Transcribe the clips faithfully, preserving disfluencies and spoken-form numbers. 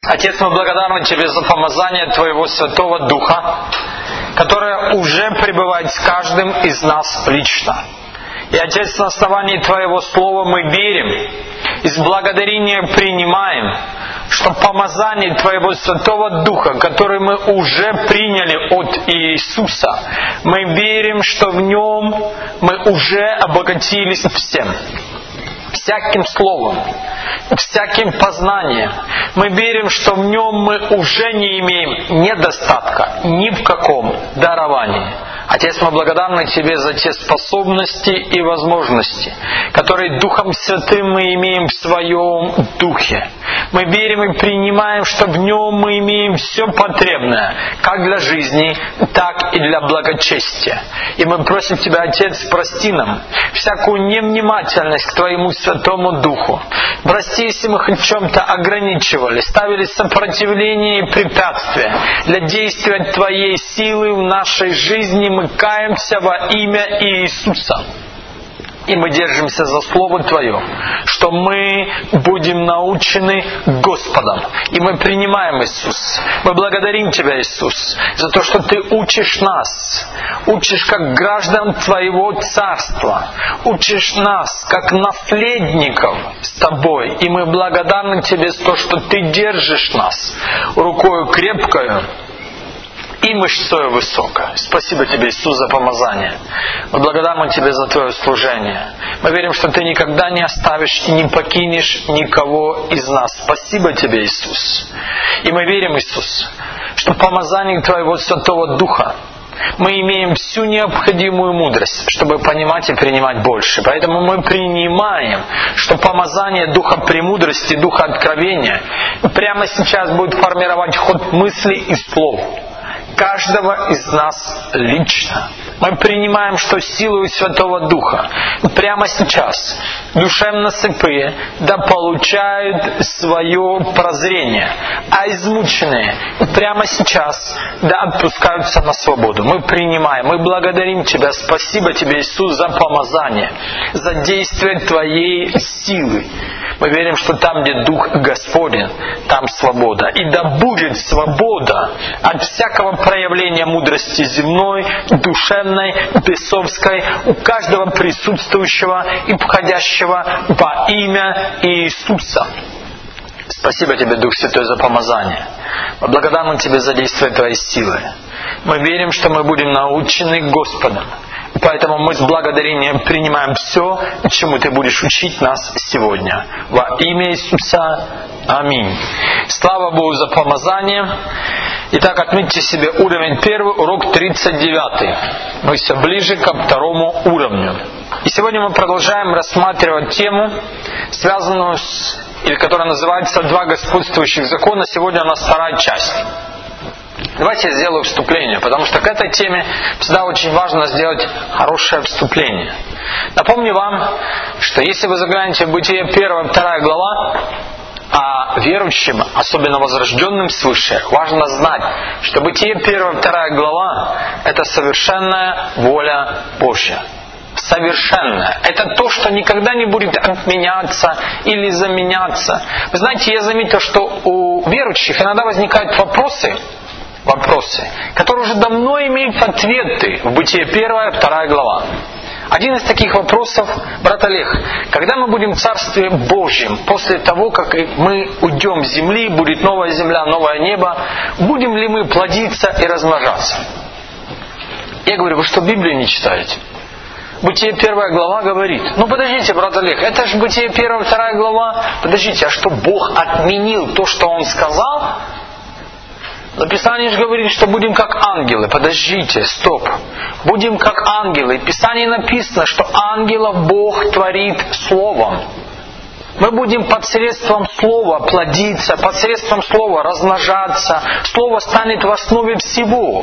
Отец, мы благодарны Тебе за помазание Твоего Святого Духа, которое уже пребывает с каждым из нас лично. И, Отец, на основании Твоего Слова мы верим и с благодарением принимаем, что помазание Твоего Святого Духа, которое мы уже приняли от Иисуса, мы верим, что в Нем мы уже обогатились всем. Всяким словом, всяким познанием. Мы верим, что в Нем мы уже не имеем недостатка ни в каком даровании. Отец, мы благодарны Тебе за те способности и возможности, которые Духом Святым мы имеем в Своем Духе. Мы верим и принимаем, что в Нем мы имеем все потребное, как для жизни, так и для благочестия. И мы просим Тебя, Отец, прости нам всякую невнимательность к Твоему Святому Духу. Прости, если мы хоть в чем-то ограничивали, ставили сопротивление и препятствия для действия Твоей силы в нашей жизни. Мы каемся во имя Иисуса. И мы держимся за Слово Твое, что мы будем научены Господом. И мы принимаем, Иисус. Мы благодарим Тебя, Иисус, за то, что Ты учишь нас. Учишь как граждан Твоего Царства. Учишь нас как наследников с Тобой. И мы благодарны Тебе за то, что Ты держишь нас рукою крепкою и мышцою высокой. Спасибо Тебе, Иисус, за помазание. Мы благодарны Тебе за Твое служение. Мы верим, что Ты никогда не оставишь и не покинешь никого из нас. Спасибо Тебе, Иисус. И мы верим, Иисус, что помазание Твоего Святого Духа мы имеем всю необходимую мудрость, чтобы понимать и принимать больше. Поэтому мы принимаем, что помазание Духа премудрости, Духа откровения прямо сейчас будет формировать ход мыслей и слов каждого из нас лично. Мы принимаем, что силой Святого Духа прямо сейчас душевно слепые да получают свое прозрение, а измученные прямо сейчас да отпускаются на свободу. Мы принимаем, мы благодарим Тебя, спасибо Тебе, Иисус, за помазание, за действие Твоей силы. Мы верим, что там, где Дух Господень, там свобода. И да будет свобода от всякого проявления мудрости земной, душевной, бесовской у каждого присутствующего и входящего во имя Иисуса. Спасибо Тебе, Дух Святой, за помазание. Мы благодарны Тебе за действие Твоей силы. Мы верим, что мы будем научены Господом. Поэтому мы с благодарением принимаем все, чему Ты будешь учить нас сегодня. Во имя Иисуса. Аминь. Слава Богу за помазание. Итак, отметьте себе уровень первый, урок тридцать девятый. Мы все ближе ко второму уровню. И сегодня мы продолжаем рассматривать тему, связанную с, или которая называется «Два господствующих закона». Сегодня у нас вторая часть. Давайте я сделаю вступление, потому что к этой теме всегда очень важно сделать хорошее вступление. Напомню вам, что если вы заглянете в Бытие первая, вторая глава, а верующим, особенно возрожденным свыше, важно знать, что Бытие первая, вторая глава – это совершенная воля Божья. Совершенное. Это то, что никогда не будет отменяться или заменяться. Вы знаете, я заметил, что у верующих иногда возникают вопросы, вопросы, которые уже давно имеют ответы в Бытие первая, вторая глава. Один из таких вопросов, брат Олег, когда мы будем в Царстве Божьем, после того, как мы уйдем с земли, будет новая земля, новое небо, будем ли мы плодиться и размножаться? Я говорю, вы что, Библию не читаете? Бытие первая глава говорит. Ну подождите, брат Олег, это же Бытие первая, вторая глава. Подождите, а что, Бог отменил то, что Он сказал? Но Писание же говорит, что будем как ангелы. Подождите, стоп. Будем как ангелы. В Писании написано, что ангелов Бог творит Словом. Мы будем посредством Слова плодиться, посредством Слова размножаться. Слово станет в основе всего.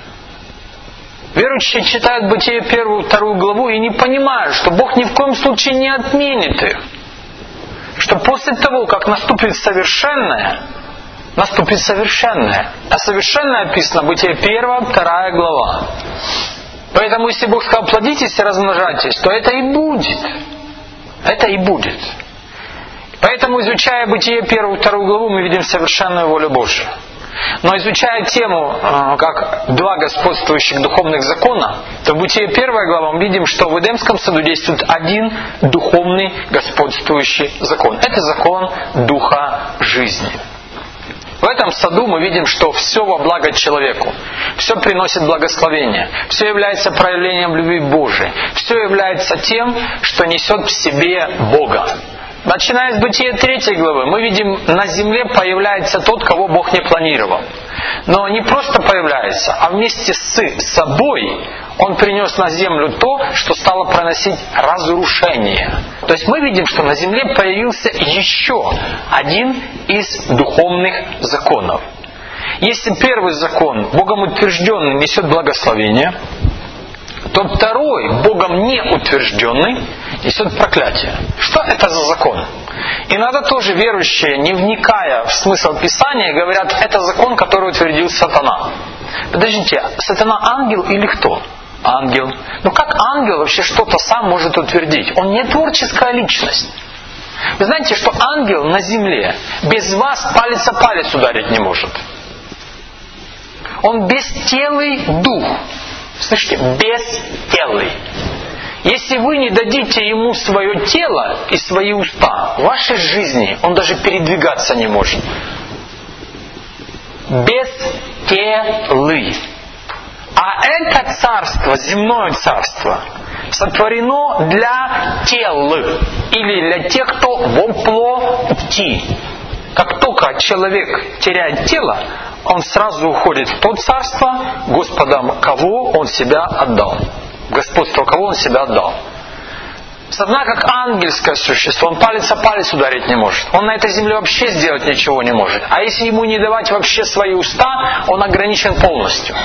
Верующие читают Бытие первую, вторую главу и не понимают, что Бог ни в коем случае не отменит их. Что после того, как наступит совершенное, наступит совершенное. А совершенное описано Бытие первая, вторая глава. Поэтому, если Бог сказал, плодитесь и размножайтесь, то это и будет. Это и будет. Поэтому, изучая Бытие первую и вторую главу, мы видим совершенную волю Божию. Но изучая тему, как два господствующих духовных закона, то в Бытие первая глава мы видим, что в Эдемском саду действует один духовный господствующий закон. Это закон Духа жизни. В этом саду мы видим, что все во благо человеку, все приносит благословение, все является проявлением любви Божией, все является тем, что несет в себе Бога. Начиная с Бытия третьей главы, мы видим, на земле появляется тот, кого Бог не планировал. Но не просто появляется, а вместе с собой Он принес на землю то, что стало приносить разрушение. То есть мы видим, что на земле появился еще один из духовных законов. Если первый закон, Богом утвержденный, несет благословение, то второй, Богом не утвержденный, несет проклятие. Что это за закон? Иногда тоже верующие, не вникая в смысл Писания, говорят, это закон, который утвердил сатана. Подождите, сатана ангел или кто? Ангел. Ну как ангел вообще что-то сам может утвердить? Он не творческая личность. Вы знаете, что ангел на земле без вас палец о палец ударить не может. Он бестелый дух. Слышите, бестелый. Если вы не дадите ему свое тело и свои уста, в вашей жизни он даже передвигаться не может. Бестелый. А это царство, земное царство, сотворено для тел или для тех, кто во плоти. Как только человек теряет тело, он сразу уходит в то царство, Господом кого он себя отдал. Господство кого он себя отдал. Сатана как ангельское существо, он палец о палец ударить не может. Он на этой земле вообще сделать ничего не может. А если ему не давать вообще свои уста, он ограничен полностью.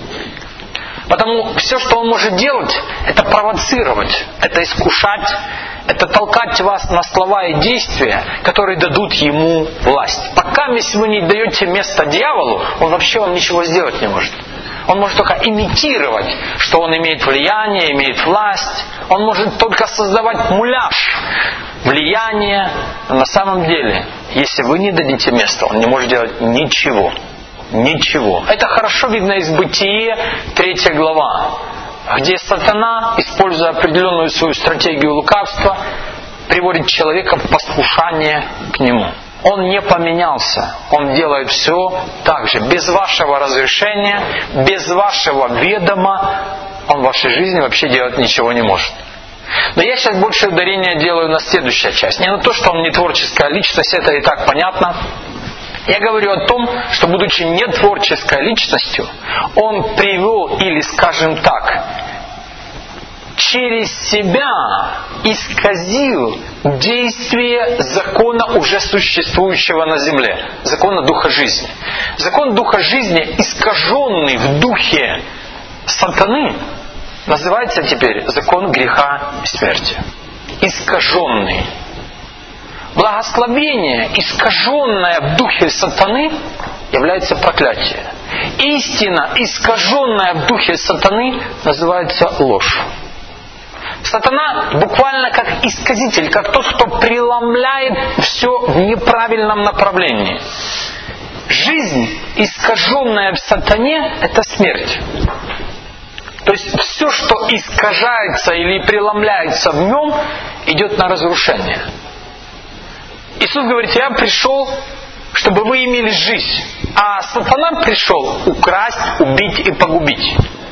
Потому все, что он может делать, это провоцировать, это искушать, это толкать вас на слова и действия, которые дадут ему власть. Пока, если вы не даете место дьяволу, он вообще вам ничего сделать не может. Он может только имитировать, что он имеет влияние, имеет власть. Он может только создавать муляж влияния. Но на самом деле, если вы не дадите места, он не может делать ничего. Ничего. Это хорошо видно из Бытия, третья глава, где сатана, используя определенную свою стратегию лукавства, приводит человека в послушание к нему. Он не поменялся. Он делает все так же. Без вашего разрешения, без вашего ведома, он в вашей жизни вообще делать ничего не может. Но я сейчас больше ударения делаю на следующую часть. Не на то, что он не творческая личность, это и так понятно. Я говорю о том, что, будучи нетворческой личностью, он привел, или, скажем так, через себя исказил действие закона, уже существующего на земле, закона Духа жизни. Закон Духа жизни, искаженный в духе сатаны, называется теперь закон греха и смерти. Искаженный. Благословение, искаженное в духе сатаны, является проклятие. Истина, искаженная в духе сатаны, называется ложь. Сатана буквально как исказитель, как тот, кто преломляет все в неправильном направлении. Жизнь, искаженная в сатане, это смерть. То есть все, что искажается или преломляется в нем, идет на разрушение. Иисус говорит, я пришел, чтобы вы имели жизнь. А сатана пришел украсть, убить и погубить.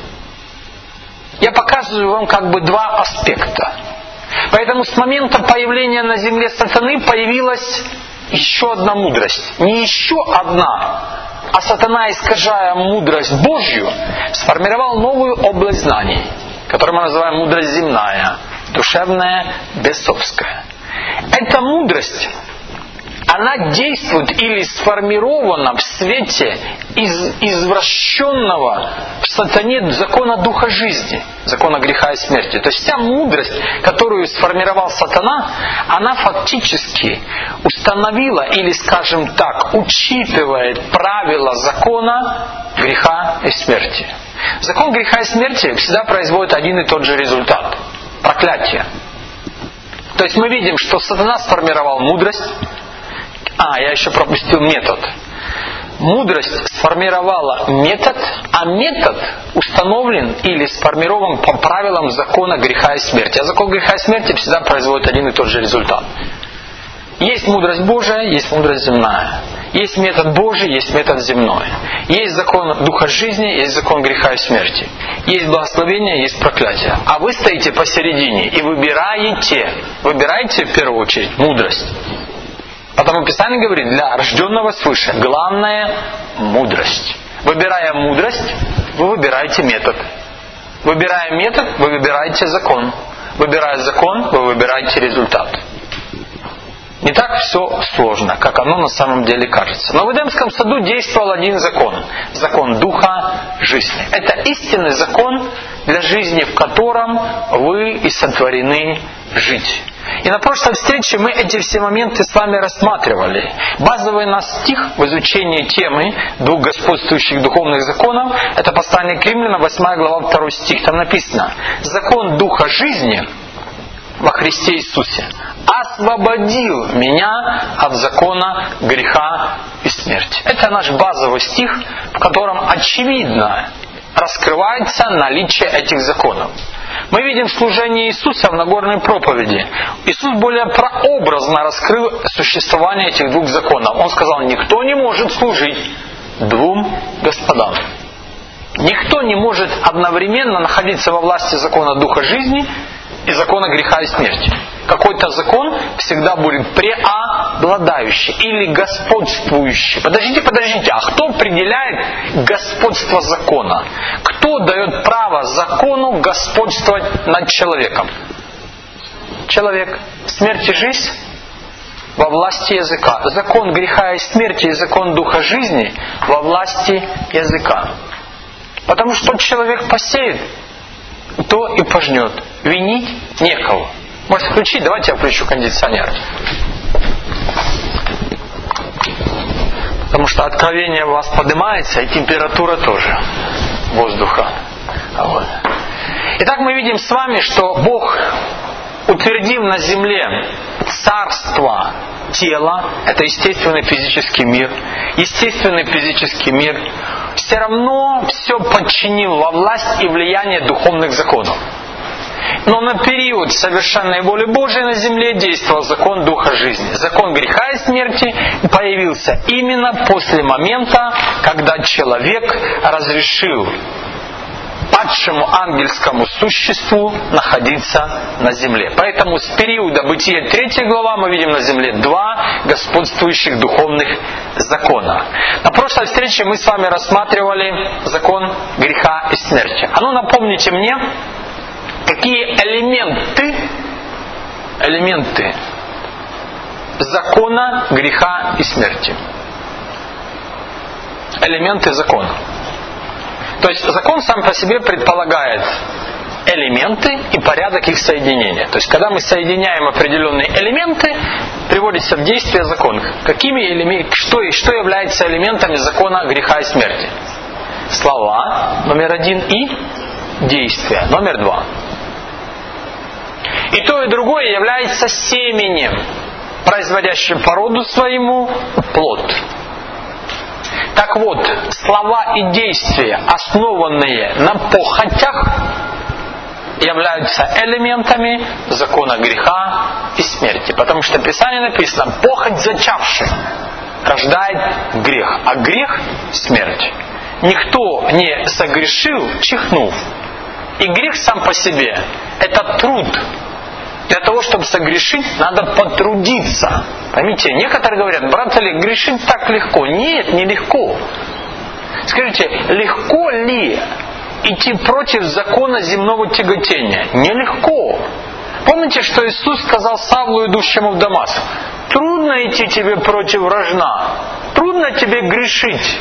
Я показываю вам как бы два аспекта. Поэтому с момента появления на земле сатаны появилась еще одна мудрость. Не еще одна, а сатана, искажая мудрость Божью, сформировал новую область знаний, которую мы называем мудрость земная, душевная, бесовская. Эта мудрость, она действует или сформирована в свете из, извращенного в сатане закона Духа жизни, закона греха и смерти. То есть вся мудрость, которую сформировал сатана, она фактически установила или, скажем так, учитывает правила закона греха и смерти. Закон греха и смерти всегда производит один и тот же результат – проклятие. То есть мы видим, что сатана сформировал мудрость. А, я еще пропустил метод. Мудрость сформировала метод, а метод установлен или сформирован по правилам закона греха и смерти. А закон греха и смерти всегда производит один и тот же результат. Есть мудрость Божия, есть мудрость земная. Есть метод Божий, есть метод земной. Есть закон Духа жизни, есть закон греха и смерти. Есть благословение, есть проклятие. А вы стоите посередине и выбираете, выбираете в первую очередь мудрость. Потому Писание говорит, для рожденного свыше главное мудрость. Выбирая мудрость, вы выбираете метод. Выбирая метод, вы выбираете закон. Выбирая закон, вы выбираете результат. Не так все сложно, как оно на самом деле кажется. Но в Эдемском саду действовал один закон. Закон Духа жизни. Это истинный закон для жизни, в котором вы и сотворены жить. И на прошлой встрече мы эти все моменты с вами рассматривали. Базовый наш стих в изучении темы двух господствующих духовных законов — это послание к Римлянам, восьмая глава, второй стих. Там написано: «Закон Духа жизни во Христе Иисусе освободил меня от закона греха и смерти». Это наш базовый стих, в котором очевидно раскрывается наличие этих законов. Мы видим служение Иисуса в Нагорной проповеди. Иисус более прообразно раскрыл существование этих двух законов. Он сказал: никто не может служить двум господам. Никто не может одновременно находиться во власти закона Духа жизни и закона греха и смерти. Какой-то закон всегда будет преобладающий или господствующий. Подождите, подождите, а кто определяет господство закона? Кто дает право закону господствовать над человеком? Человек. Смерть и жизнь во власти языка. Закон греха и смерти и закон Духа жизни во власти языка. Потому что тот человек посеет, то и пожнет. Винить некого. Можете включить? Давайте я включу кондиционер. Потому что откровение у вас поднимается, и температура тоже воздуха. Вот. Итак, мы видим с вами, что Бог, утвердив на земле царство тела, это естественный физический мир, естественный физический мир, все равно все подчинил во власть и влияние духовных законов. Но на период совершенной воли Божией на земле действовал закон Духа жизни. Закон греха и смерти появился именно после момента, когда человек разрешил падшему ангельскому существу находиться на земле. Поэтому с периода Бытия третья глава мы видим на земле два господствующих духовных закона. На прошлой встрече мы с вами рассматривали закон греха и смерти. А ну напомните мне, какие элементы, элементы закона греха и смерти. Элементы закона. То есть закон сам по себе предполагает элементы и порядок их соединения. То есть когда мы соединяем определенные элементы, приводится в действие закон. Какими элементами, что, что является элементами закона греха и смерти? Слова, номер один, и действия, номер два. И то, и другое является семенем, производящим по роду своему плод. Так вот, слова и действия, основанные на похотях, являются элементами закона греха и смерти. Потому что в Писании написано: похоть зачавшая рождает грех, а грех – смерть. Никто не согрешил, чихнув. И грех сам по себе – это труд. Для того, чтобы согрешить, надо потрудиться. Поймите, некоторые говорят: брат Олег, грешить так легко. Нет, не легко. Скажите, легко ли идти против закона земного тяготения? Нелегко. Помните, что Иисус сказал Савлу, идущему в Дамаск? Трудно идти тебе против рожна. Трудно тебе грешить.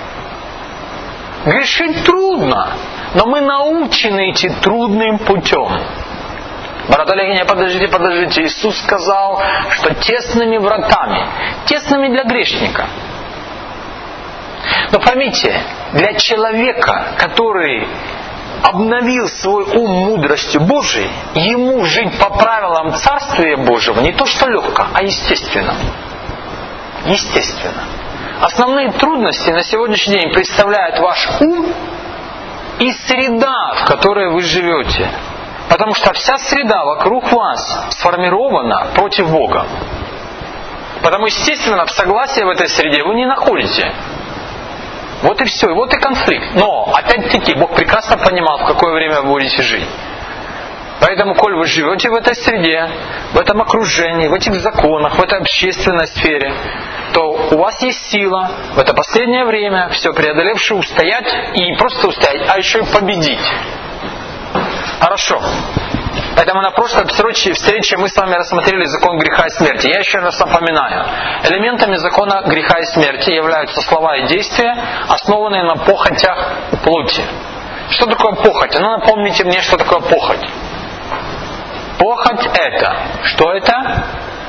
Грешить трудно. Но мы научены идти трудным путем. Брат Олег, не, подождите, подождите. Иисус сказал, что тесными вратами, тесными для грешника. Но поймите, для человека, который обновил свой ум мудростью Божией, ему жить по правилам Царствия Божьего не то что легко, а естественно. Естественно. Основные трудности на сегодняшний день представляет ваш ум и среда, в которой вы живете. Потому что вся среда вокруг вас сформирована против Бога. Потому, естественно, в согласии в этой среде вы не находите. Вот и все, и вот и конфликт. Но, опять-таки, Бог прекрасно понимал, в какое время вы будете жить. Поэтому, коль вы живете в этой среде, в этом окружении, в этих законах, в этой общественной сфере, то у вас есть сила в это последнее время, все преодолевшее, устоять, и не просто устоять, а еще и победить. Хорошо. Поэтому на прошлой встрече мы с вами рассмотрели закон греха и смерти. Я еще раз напоминаю. Элементами закона греха и смерти являются слова и действия, основанные на похотях плоти. Что такое похоть? Ну, напомните мне, что такое похоть. Похоть это. Что это?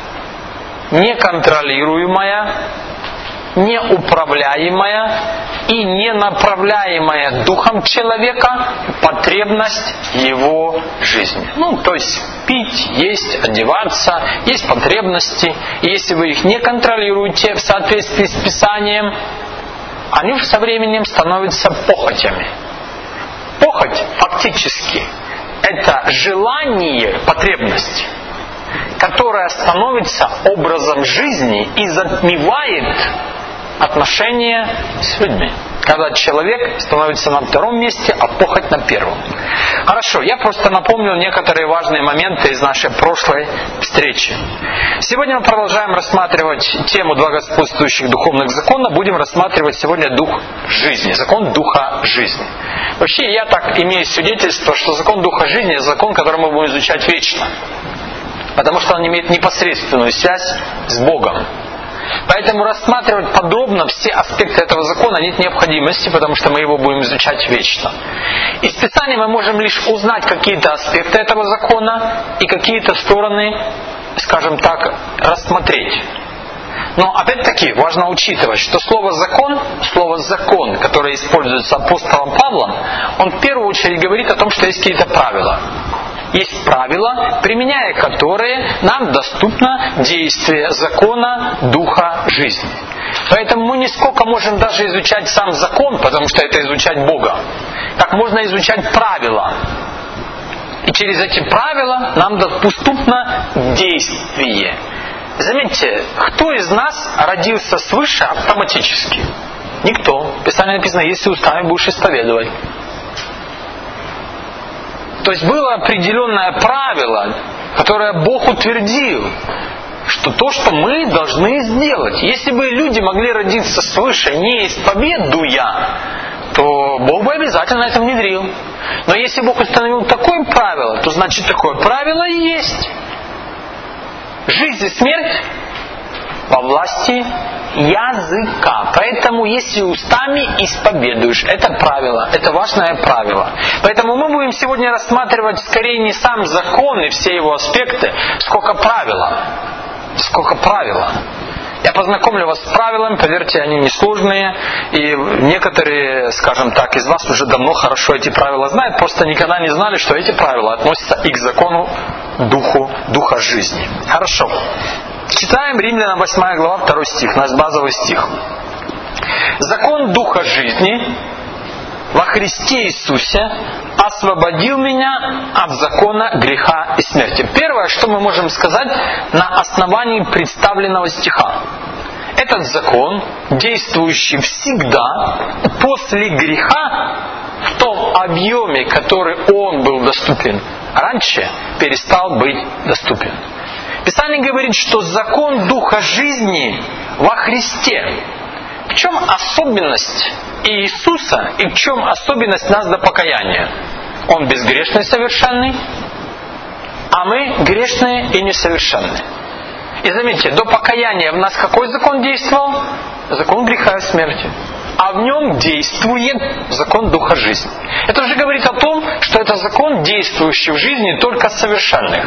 Неконтролируемая, неуправляемая и ненаправляемая духом человека потребность его жизни. Ну, то есть пить, есть, одеваться, есть потребности. И если вы их не контролируете в соответствии с Писанием, они со временем становятся похотями. Похоть фактически это желание, потребность, которая становится образом жизни и затмевает отношения с людьми. Когда человек становится на втором месте, а похоть на первом. Хорошо, я просто напомнил некоторые важные моменты из нашей прошлой встречи. Сегодня мы продолжаем рассматривать тему два господствующих духовных закона. Будем рассматривать сегодня дух жизни, закон духа жизни. Вообще, я так имею свидетельство, что закон духа жизни – это закон, который мы будем изучать вечно. Потому что он имеет непосредственную связь с Богом. Поэтому рассматривать подробно все аспекты этого закона нет необходимости, потому что мы его будем изучать вечно. Из Писания мы можем лишь узнать какие-то аспекты этого закона и какие-то стороны, скажем так, рассмотреть. Но опять-таки важно учитывать, что слово «закон», слово «закон», которое используется апостолом Павлом, он в первую очередь говорит о том, что есть какие-то правила. Есть правила, применяя которые нам доступно действие закона духа жизни. Поэтому мы не сколько можем даже изучать сам закон, потому что это изучать Бога, как можно изучать правила. И через эти правила нам доступно действие. Заметьте, кто из нас родился свыше автоматически? Никто. В Писании написано, если устами будешь исповедовать. То есть было определенное правило, которое Бог утвердил, что то, что мы должны сделать. Если бы люди могли родиться свыше, не исповедуя, то Бог бы обязательно это внедрил. Но если Бог установил такое правило, то значит такое правило и есть. Жизнь и смерть во власти языка. Поэтому если устами исповедуешь, это правило, это важное правило. Поэтому мы будем сегодня рассматривать скорее не сам закон и все его аспекты, сколько правила. Сколько правила. Я познакомлю вас с правилами, поверьте, они несложные, и некоторые, скажем так, из вас уже давно хорошо эти правила знают, просто никогда не знали, что эти правила относятся и к закону духу, духа жизни. Хорошо. Читаем Римлянам восьмая глава, второй стих, наш базовый стих. «Закон духа жизни во Христе Иисусе освободил меня от закона греха и смерти». Первое, что мы можем сказать на основании представленного стиха. Этот закон, действующий всегда после греха, в том объеме, который он был доступен раньше, перестал быть доступен. Писание говорит, что закон духа жизни во Христе. В чем особенность Иисуса и в чем особенность нас до покаяния? Он безгрешный, совершенный, а мы грешные и несовершенные. И заметьте, до покаяния в нас какой закон действовал? Закон греха и смерти. А в нем действует закон духа жизни. Это уже говорит о том, что это закон, действующий в жизни только совершенных.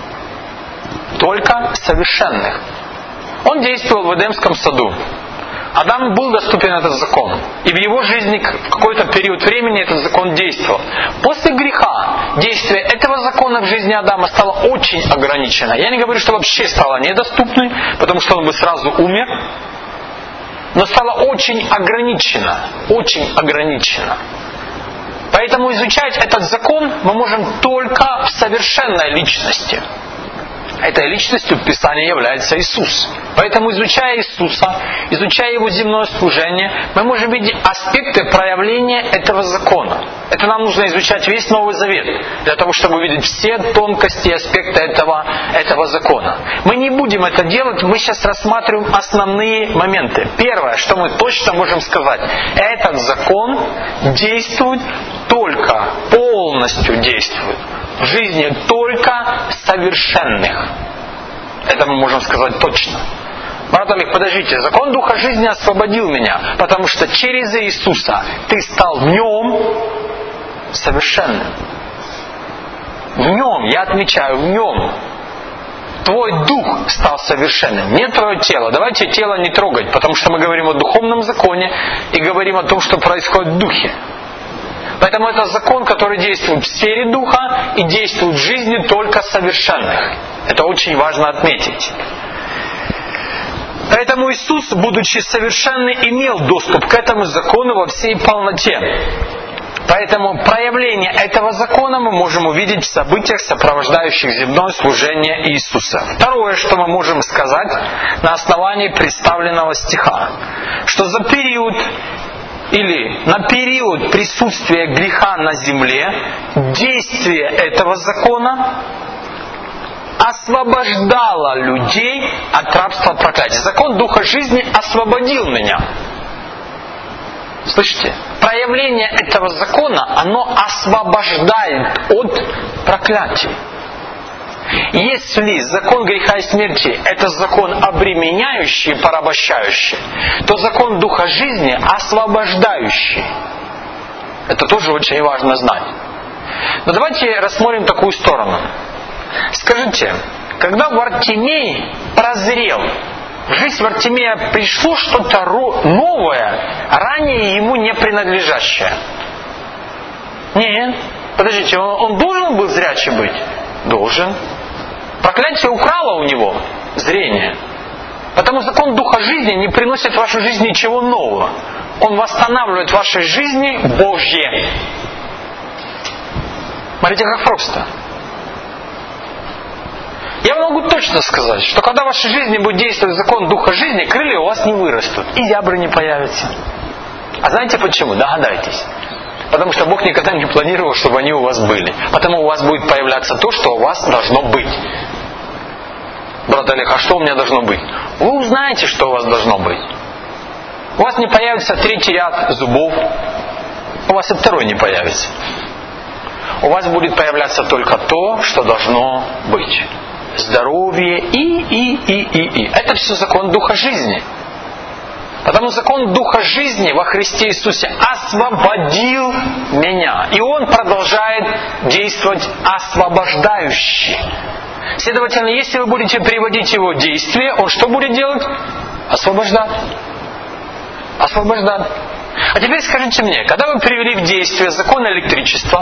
Только совершенных. Он действовал в Эдемском саду. Адаму был доступен этот закон. И в его жизни в какой-то период времени этот закон действовал. После греха действие этого закона в жизни Адама стало очень ограничено. Я не говорю, что вообще стало недоступным, потому что он бы сразу умер. Но стало очень ограничено. Очень ограничено. Поэтому изучать этот закон мы можем только в совершенной личности. Этой личностью в Писании является Иисус. Поэтому, изучая Иисуса, изучая Его земное служение, мы можем видеть аспекты проявления этого закона. Это нам нужно изучать весь Новый Завет, для того, чтобы увидеть все тонкости и аспекты этого, этого закона. Мы не будем это делать, мы сейчас рассматриваем основные моменты. Первое, что мы точно можем сказать, этот закон действует только, полностью действует в жизни только совершенных. Это мы можем сказать точно. Брат Олег, подождите, закон Духа жизни освободил меня, потому что через Иисуса ты стал в Нем совершенным. В Нем, я отмечаю, в Нем. Твой дух стал совершенным, не твое тело. Давайте тело не трогать, потому что мы говорим о духовном законе и говорим о том, что происходит в духе. Поэтому это закон, который действует в сфере духа и действует в жизни только совершенных. Это очень важно отметить. Поэтому Иисус, будучи совершенный, имел доступ к этому закону во всей полноте. Поэтому проявление этого закона мы можем увидеть в событиях, сопровождающих земное служение Иисуса. Второе, что мы можем сказать на основании представленного стиха, что за период или на период присутствия греха на земле действие этого закона освобождало людей от рабства проклятия. Закон Духа жизни освободил меня. Слышите? Проявление этого закона, оно освобождает от проклятия. Если закон греха и смерти – это закон обременяющий и порабощающий, то закон Духа жизни освобождающий. Это тоже очень важно знать. Но давайте рассмотрим такую сторону. Скажите, когда Вартимей прозрел, в жизнь Вартимея пришло что-то новое, ранее ему не принадлежащее? Нет. Подождите, он, он должен был зрячий быть? Должен. Проклятие украло у него зрение. Потому закон Духа жизни не приносит в вашу жизнь ничего нового. Он восстанавливает в вашей жизни Божье. Смотрите, как просто. Я могу точно сказать, что когда в вашей жизни будет действовать закон Духа жизни, крылья у вас не вырастут, и зябры не появятся. А знаете почему? Догадайтесь. Потому что Бог никогда не планировал, чтобы они у вас были. Потому у вас будет появляться то, что у вас должно быть. Брат Олег, а что у меня должно быть? Вы узнаете, что у вас должно быть. У вас не появится третий ряд зубов. У вас и второй не появится. У вас будет появляться только то, что должно быть. Здоровье и, и, и, и, и. Это все закон Духа жизни. Потому закон Духа жизни во Христе Иисусе освободил меня. И Он продолжает действовать освобождающе. Следовательно, если вы будете приводить Его в действие, Он что будет делать? Освобождать. Освобождать. А теперь скажите мне, когда вы привели в действие закон электричества,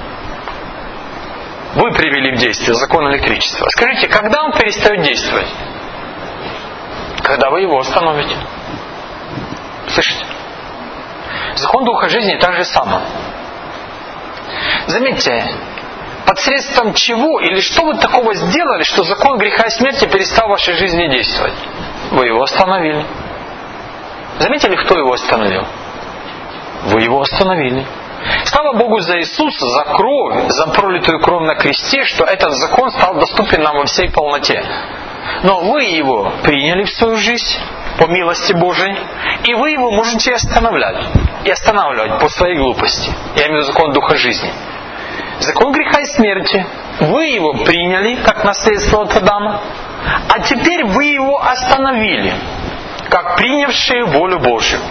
вы привели в действие закон электричества, скажите, когда он перестает действовать? Когда вы его остановите. Слышите? Закон Духа жизни так же самое. Заметьте, посредством чего или что вы такого сделали, что закон греха и смерти перестал в вашей жизни действовать? Вы его остановили. Заметили, кто его остановил? Вы его остановили. Слава Богу за Иисуса, за кровь, за пролитую кровь на кресте, что этот закон стал доступен нам во всей полноте. Но вы его приняли в свою жизнь по милости Божией, и вы его можете останавливать. И останавливать по своей глупости. Я имею в виду закон Духа жизни. Закон греха и смерти. Вы его приняли как наследство от Адама, а теперь вы его остановили, как принявшие волю Божью.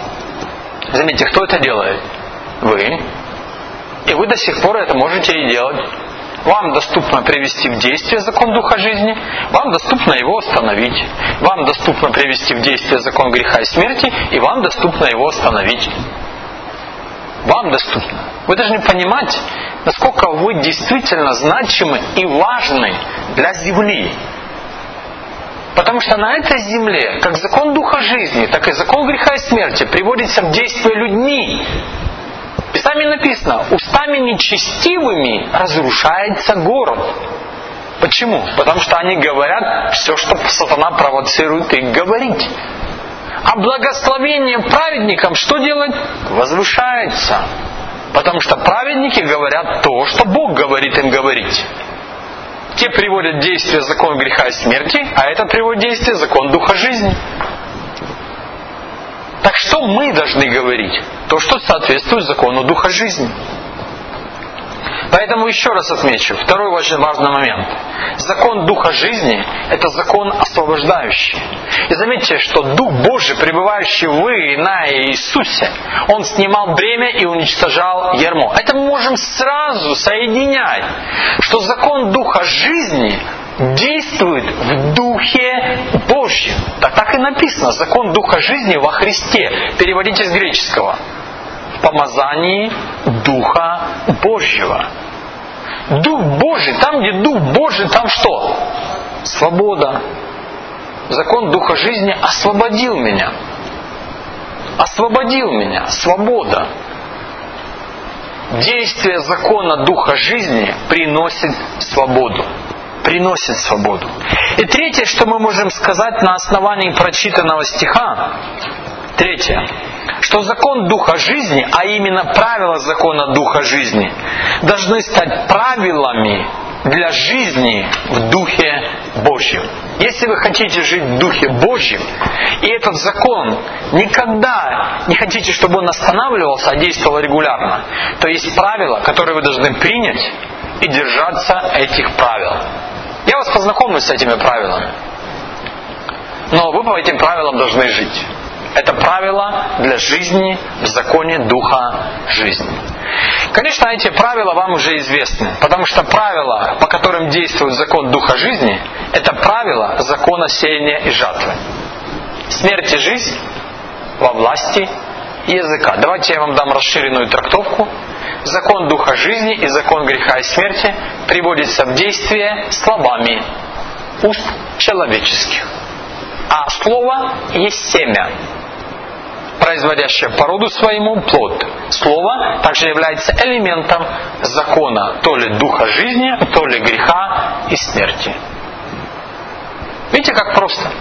Заметьте, кто это делает? Вы. И вы до сих пор это можете и делать. Вам доступно привести в действие закон Духа жизни, вам доступно его остановить. Вам доступно привести в действие закон греха и смерти, и вам доступно его остановить. Вам доступно. Вы должны понимать, насколько вы действительно значимы и важны для земли. Потому что на этой земле, как закон Духа жизни, так и закон греха и смерти приводится в действие людьми. В Писании написано: устами нечестивыми разрушается город. Почему? Потому что они говорят все, что сатана провоцирует их говорить. А благословение праведникам что делать? Возвышается. Потому что праведники говорят то, что Бог говорит им говорить. Те приводят в действие закон греха и смерти, а это приводит в действие закон Духа жизни. Так что мы должны говорить? То, что соответствует закону Духа жизни. Поэтому еще раз отмечу, второй очень важный момент. Закон Духа жизни – это закон освобождающий. И заметьте, что Дух Божий, пребывающий в вы и на Иисусе, Он снимал бремя и уничтожал ярмо. Это мы можем сразу соединять, что закон Духа жизни действует в Духе Божьем. Так, так и написано. Закон Духа жизни во Христе. Переводите с греческого. В помазании Духа Божьего. Дух Божий, там, где Дух Божий, там что? Свобода. Закон Духа жизни освободил меня. Освободил меня. Свобода. Действие закона Духа жизни приносит свободу. Приносит свободу. И третье, что мы можем сказать на основании прочитанного стиха, третье, что закон Духа жизни, а именно правила закона Духа жизни, должны стать правилами для жизни в Духе Божьем. Если вы хотите жить в Духе Божьем, и этот закон никогда не хотите, чтобы он останавливался, а действовал регулярно, то есть правила, которые вы должны принять и держаться этих правил. Я вас познакомлю с этими правилами. Но вы по этим правилам должны жить. Это правила для жизни в законе Духа жизни. Конечно, эти правила вам уже известны, потому что правила, по которым действует закон Духа жизни, это правила закона сеяния и жатвы. Смерть и жизнь во власти языка. Давайте я вам дам расширенную трактовку. Закон Духа жизни и закон греха и смерти приводится в действие словами уст человеческих. А слово есть семя, производящее по роду своему плод. Слово также является элементом закона то ли Духа жизни, то ли греха и смерти. Видите, как просто?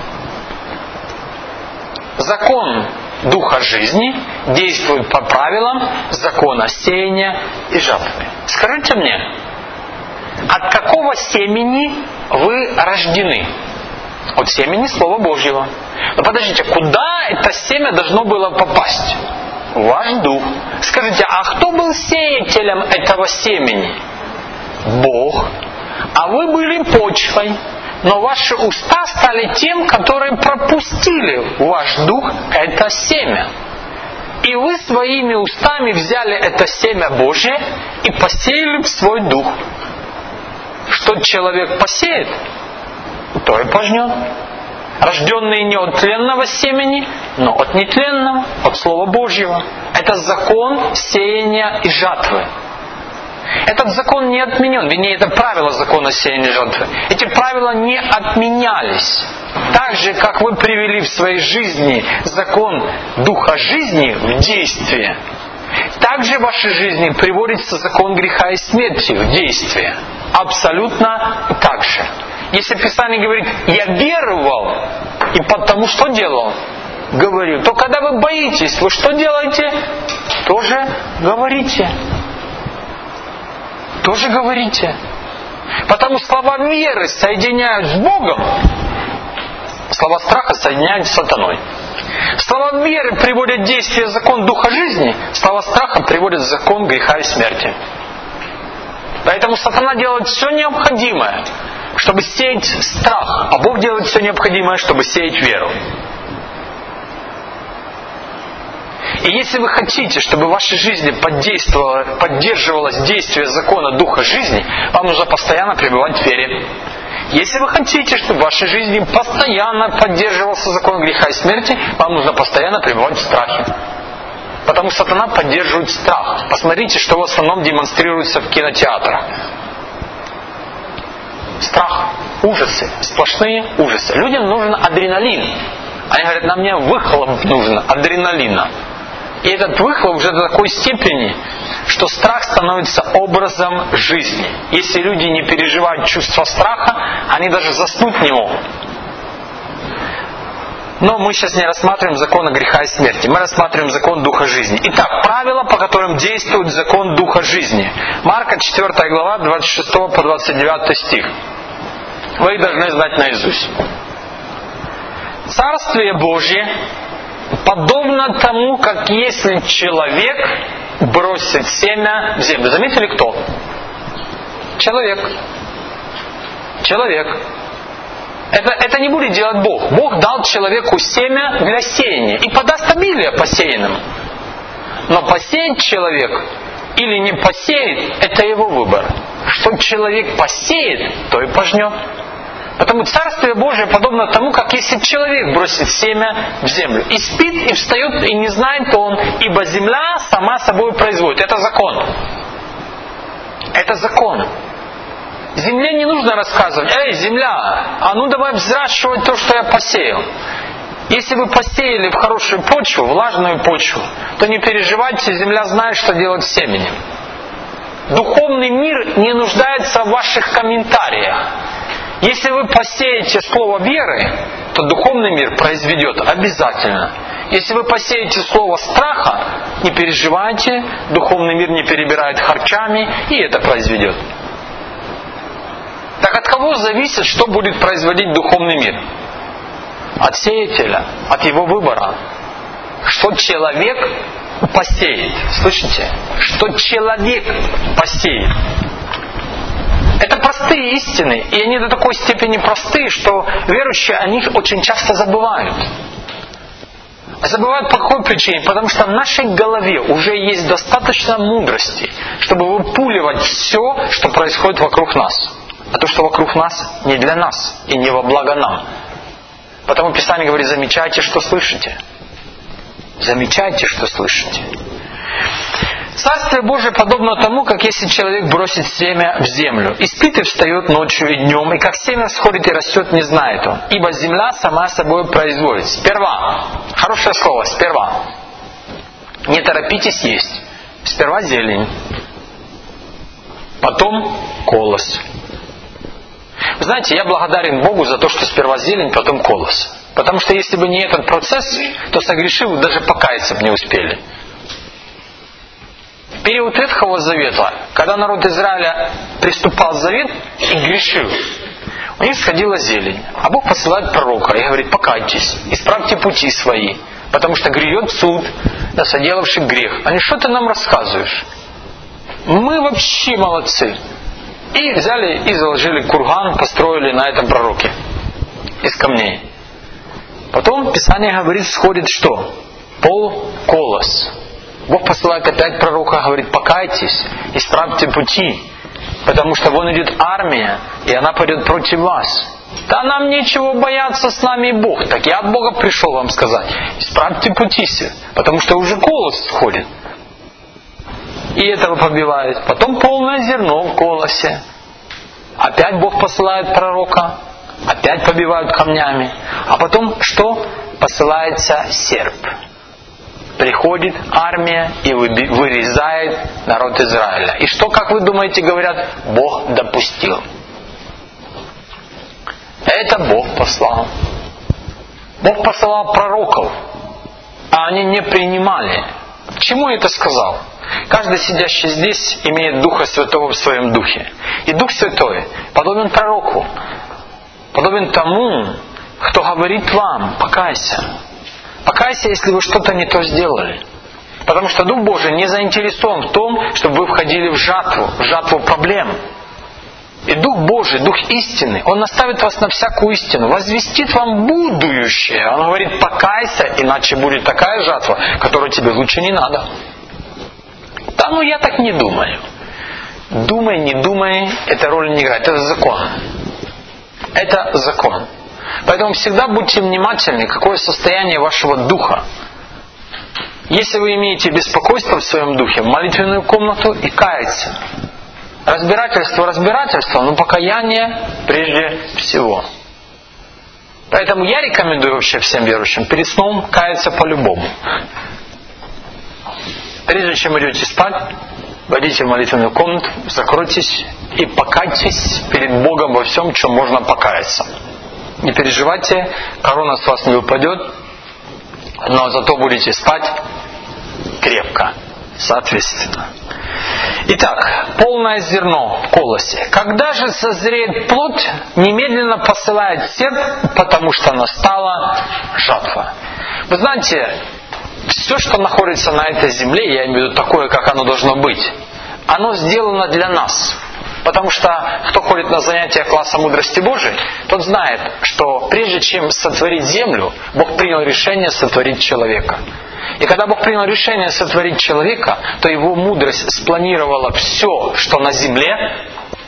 Закон Духа жизни действует по правилам закона сеяния и жатвы. Скажите мне, от какого семени вы рождены? От семени Слова Божьего. Но подождите, куда это семя должно было попасть? В ваш дух. Скажите, а кто был сеятелем этого семени? Бог. А вы были почвой. Но ваши уста стали тем, которые пропустили в ваш дух это семя. И вы своими устами взяли это семя Божье и посеяли в свой дух. Что человек посеет, то и пожнет. Рожденные не от тленного семени, но от нетленного, от Слова Божьего. Это закон сеяния и жатвы. Этот закон не отменен, вернее, это правило закона сеяния и жатвы. Эти правила не отменялись. Так же, как вы привели в своей жизни закон Духа жизни в действие, так же в вашей жизни приводится закон греха и смерти в действие. Абсолютно так же. Если Писание говорит, я веровал, и потому что делал? Говорил. То когда вы боитесь, вы что делаете? Тоже говорите. Тоже говорите. Потому слова веры соединяют с Богом, слова страха соединяют с сатаной. Слова веры приводят в действие закон Духа жизни, слова страха приводят в закон греха и смерти. Поэтому сатана делает все необходимое, чтобы сеять страх, а Бог делает все необходимое, чтобы сеять веру. И И если вы хотите, чтобы в вашей жизни поддерживалось действие закона Духа жизни, вам нужно постоянно пребывать в вере. Если вы хотите, чтобы в вашей жизни постоянно поддерживался закон греха и смерти, вам нужно постоянно пребывать в страхе. Потому что сатана поддерживает страх. Посмотрите, что в основном демонстрируется в кинотеатрах. Страх, ужасы, сплошные ужасы. Людям нужен адреналин. Они говорят, нам не выхлоп нужен, адреналина. И этот выхлоп уже до такой степени, что страх становится образом жизни. Если люди не переживают чувство страха, они даже заснуть не могут. Но мы сейчас не рассматриваем закон греха и смерти. Мы рассматриваем закон Духа жизни. Итак, правила, по которым действует закон Духа жизни. Марка четвёртая глава, двадцать шестой по двадцать девятый стих. Вы их должны знать наизусть. Царствие Божье подобно тому, как если человек бросит семя в землю. Заметили, кто? Человек. Человек. Это, это не будет делать Бог. Бог дал человеку семя для сеяния и подаст обилие посеянным. Но посеять человек или не посеет, это его выбор. Что человек посеет, то и пожнет. Потому Царствие Божие подобно тому, как если человек бросит семя в землю. И спит, и встает, и не знает он, ибо земля сама собой производит. Это закон. Это закон. Земле не нужно рассказывать, эй, земля, а ну давай взращивать то, что я посеял. Если вы посеяли в хорошую почву, влажную почву, то не переживайте, земля знает, что делать с семенем. Духовный мир не нуждается в ваших комментариях. Если вы посеете слово веры, то духовный мир произведет обязательно. Если вы посеете слово страха, не переживайте, духовный мир не перебирает харчами, и это произведет. Так от кого зависит, что будет производить духовный мир? От сеятеля, от его выбора. Что человек посеет. Слышите? Что человек посеет. Это простые истины, и они до такой степени простые, что верующие о них очень часто забывают. Забывают по какой причине? Потому что в нашей голове уже есть достаточно мудрости, чтобы выпуливать все, что происходит вокруг нас. А то, что вокруг нас, не для нас и не во благо нам. Потому Писание говорит, замечайте, что слышите. Замечайте, что слышите. Царствие Божие подобно тому, как если человек бросит семя в землю, и спит и встает ночью и днем, и как семя всходит и растет, не знает он. Ибо земля сама собой производит. Сперва, хорошее слово, сперва. Не торопитесь есть. Сперва зелень. Потом колос. Вы знаете, я благодарен Богу за то, что сперва зелень, потом колос. Потому что если бы не этот процесс, то согрешив, даже покаяться бы не успели. В период Ветхого Завета, когда народ Израиля приступал в завет и грешил, у них сходила зелень. А Бог посылает пророка и говорит, покайтесь, исправьте пути свои, потому что грядет суд на соделавших грех. Они, что ты нам рассказываешь? Мы вообще молодцы. И взяли и заложили курган, построили на этом пророке из камней. Потом Писание говорит, сходит что? Пол колос. Бог посылает опять пророка, говорит, покайтесь, исправьте пути, потому что вон идет армия, и она пойдет против вас. Да нам нечего бояться, с нами Бог. Так я от Бога пришел вам сказать, исправьте пути все, потому что уже колос сходит. И этого побивают. Потом полное зерно в колосе. Опять Бог посылает пророка. Опять побивают камнями. А потом что? Посылается серп. Приходит армия и вырезает народ Израиля. И что, как вы думаете, говорят? Бог допустил. Это Бог послал. Бог посылал пророков, а они не принимали. К чему я это сказал? Каждый сидящий здесь имеет Духа Святого в своем духе. И Дух Святой подобен пророку, подобен тому, кто говорит вам, покайся. Покайся, если вы что-то не то сделали. Потому что Дух Божий не заинтересован в том, чтобы вы входили в жатву, в жатву проблем. И Дух Божий, Дух истины, Он наставит вас на всякую истину, возвестит вам будущее. Он говорит, покайся, иначе будет такая жатва, которую тебе лучше не надо. Да ну я так не думаю. Думай, не думай, эта роль не играет. Это закон. Это закон. Поэтому всегда будьте внимательны, какое состояние вашего духа. Если вы имеете беспокойство в своем духе, в молитвенную комнату и каяться. Разбирательство, разбирательство, но покаяние прежде всего. Поэтому я рекомендую вообще всем верующим перед сном каяться по-любому. Прежде чем идете спать, войдите в молитвенную комнату, закройтесь и покайтесь перед Богом во всем, чем можно покаяться. Не переживайте, корона с вас не упадет, но зато будете спать крепко, соответственно. Итак, полное зерно в колосе. Когда же созреет плод, немедленно посылает серп, потому что настала жатва. Вы знаете, все, что находится на этой земле, я имею в виду такое, как оно должно быть, оно сделано для нас. Потому что кто ходит на занятия класса мудрости Божией, тот знает, что прежде чем сотворить землю, Бог принял решение сотворить человека. И когда Бог принял решение сотворить человека, то Его мудрость спланировала все, что на земле,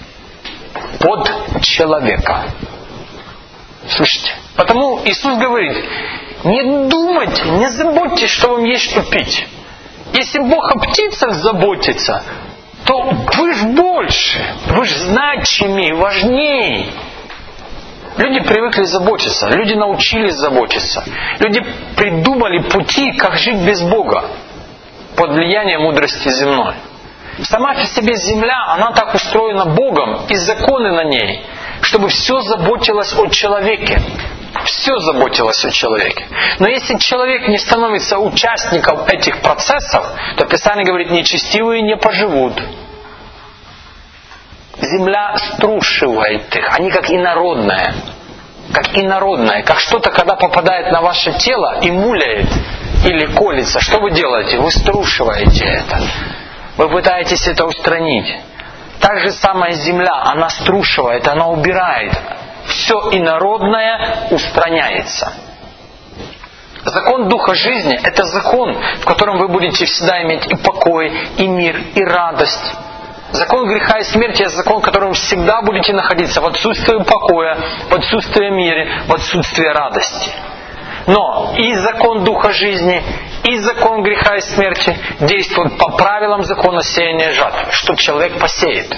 под человека. Слышите? Потому Иисус говорит, не думайте, не заботьтесь, что вам есть что пить. Если Бог о птицах заботится, то вы ж больше, вы ж значимее, важнее. Люди привыкли заботиться, люди научились заботиться. Люди придумали пути, как жить без Бога под влиянием мудрости земной. Сама по себе земля, она так устроена Богом, и законы на ней, чтобы все заботилось о человеке. Все заботилось о человеке. Но если человек не становится участником этих процессов, то Писание говорит, нечестивые не поживут. Земля струшивает их. Они как инородное. Как инородное. Как что-то, когда попадает на ваше тело и муляет или колется. Что вы делаете? Вы струшиваете это. Вы пытаетесь это устранить. Так же самая земля, она струшивает, она убирает. Все инородное устраняется. Закон Духа жизни – это закон, в котором вы будете всегда иметь и покой, и мир, и радость. Закон греха и смерти – это закон, в котором вы всегда будете находиться в отсутствии покоя, в отсутствии мира, в отсутствии радости. Но и закон Духа жизни, и закон греха и смерти действуют по правилам закона сеяния и жатвы, что человек посеет.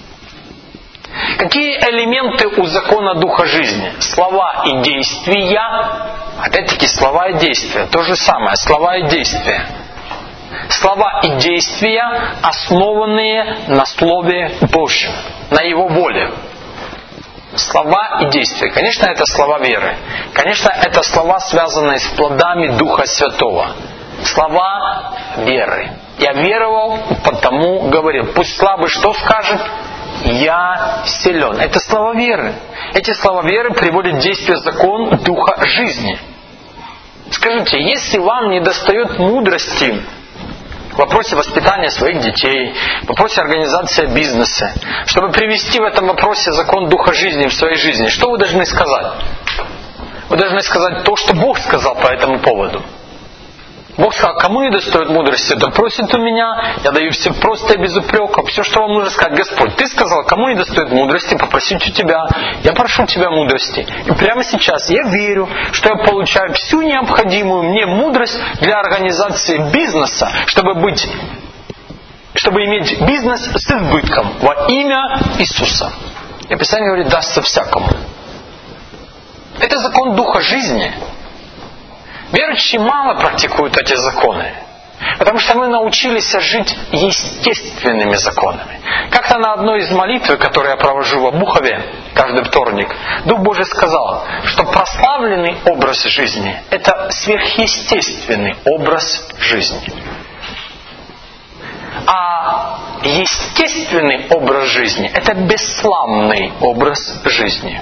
Какие элементы у закона Духа жизни? Слова и действия. Опять-таки, слова и действия. То же самое. Слова и действия. Слова и действия, основанные на Слове Божьем, на Его воле. Слова и действия. Конечно, это слова веры. Конечно, это слова, связанные с плодами Духа Святого. Слова веры. Я веровал, потому говорил. Пусть слабый что скажет? Я силен. Это слова веры. Эти слова веры приводят в действие закон Духа жизни. Скажите, если вам не достает мудрости в вопросе воспитания своих детей, в вопросе организации бизнеса, чтобы привести в этом вопросе закон Духа жизни в своей жизни, что вы должны сказать? Вы должны сказать то, что Бог сказал по этому поводу. Бог сказал, кому не достает мудрости, да просит у меня, я даю все просто и без упрека. Все, что вам нужно сказать, Господь, Ты сказал, кому не достает мудрости, попросить у Тебя. Я прошу Тебя мудрости. И прямо сейчас я верю, что я получаю всю необходимую мне мудрость для организации бизнеса, чтобы быть, чтобы иметь бизнес с избытком во имя Иисуса. И Писание говорит, дастся всякому. Это закон Духа жизни. Верующие мало практикуют эти законы, потому что мы научились жить естественными законами. Как-то на одной из молитв, которую я провожу в Обухове каждый вторник, Дух Божий сказал, что прославленный образ жизни – это сверхъестественный образ жизни. А естественный образ жизни – это бесславный образ жизни.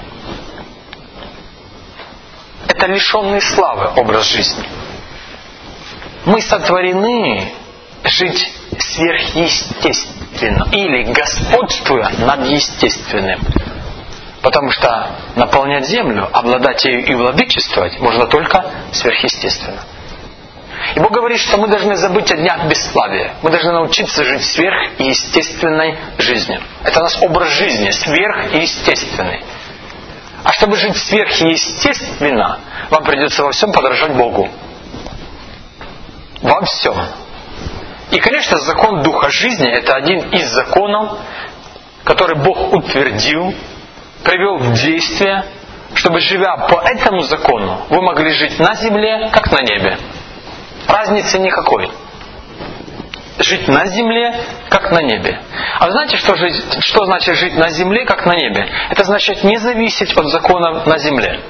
Это лишенный славы образ жизни. Мы сотворены жить сверхъестественно. естественным или господствуя над естественным. Потому что наполнять землю, обладать ею и владычествовать можно только сверхъестественно. И Бог говорит, что мы должны забыть о днях бесславия. Мы должны научиться жить сверхъестественной жизнью. Это наш образ жизни, сверхъестественный. А чтобы жить сверхъестественно, вам придется во всем подражать Богу. Во всем. И, конечно, закон Духа жизни – это один из законов, который Бог утвердил, привел в действие, чтобы, живя по этому закону, вы могли жить на земле, как на небе. Разницы никакой. Жить на земле, как на небе. А вы знаете, что, жить, что значит жить на земле, как на небе? Это значит не зависеть от законов на земле.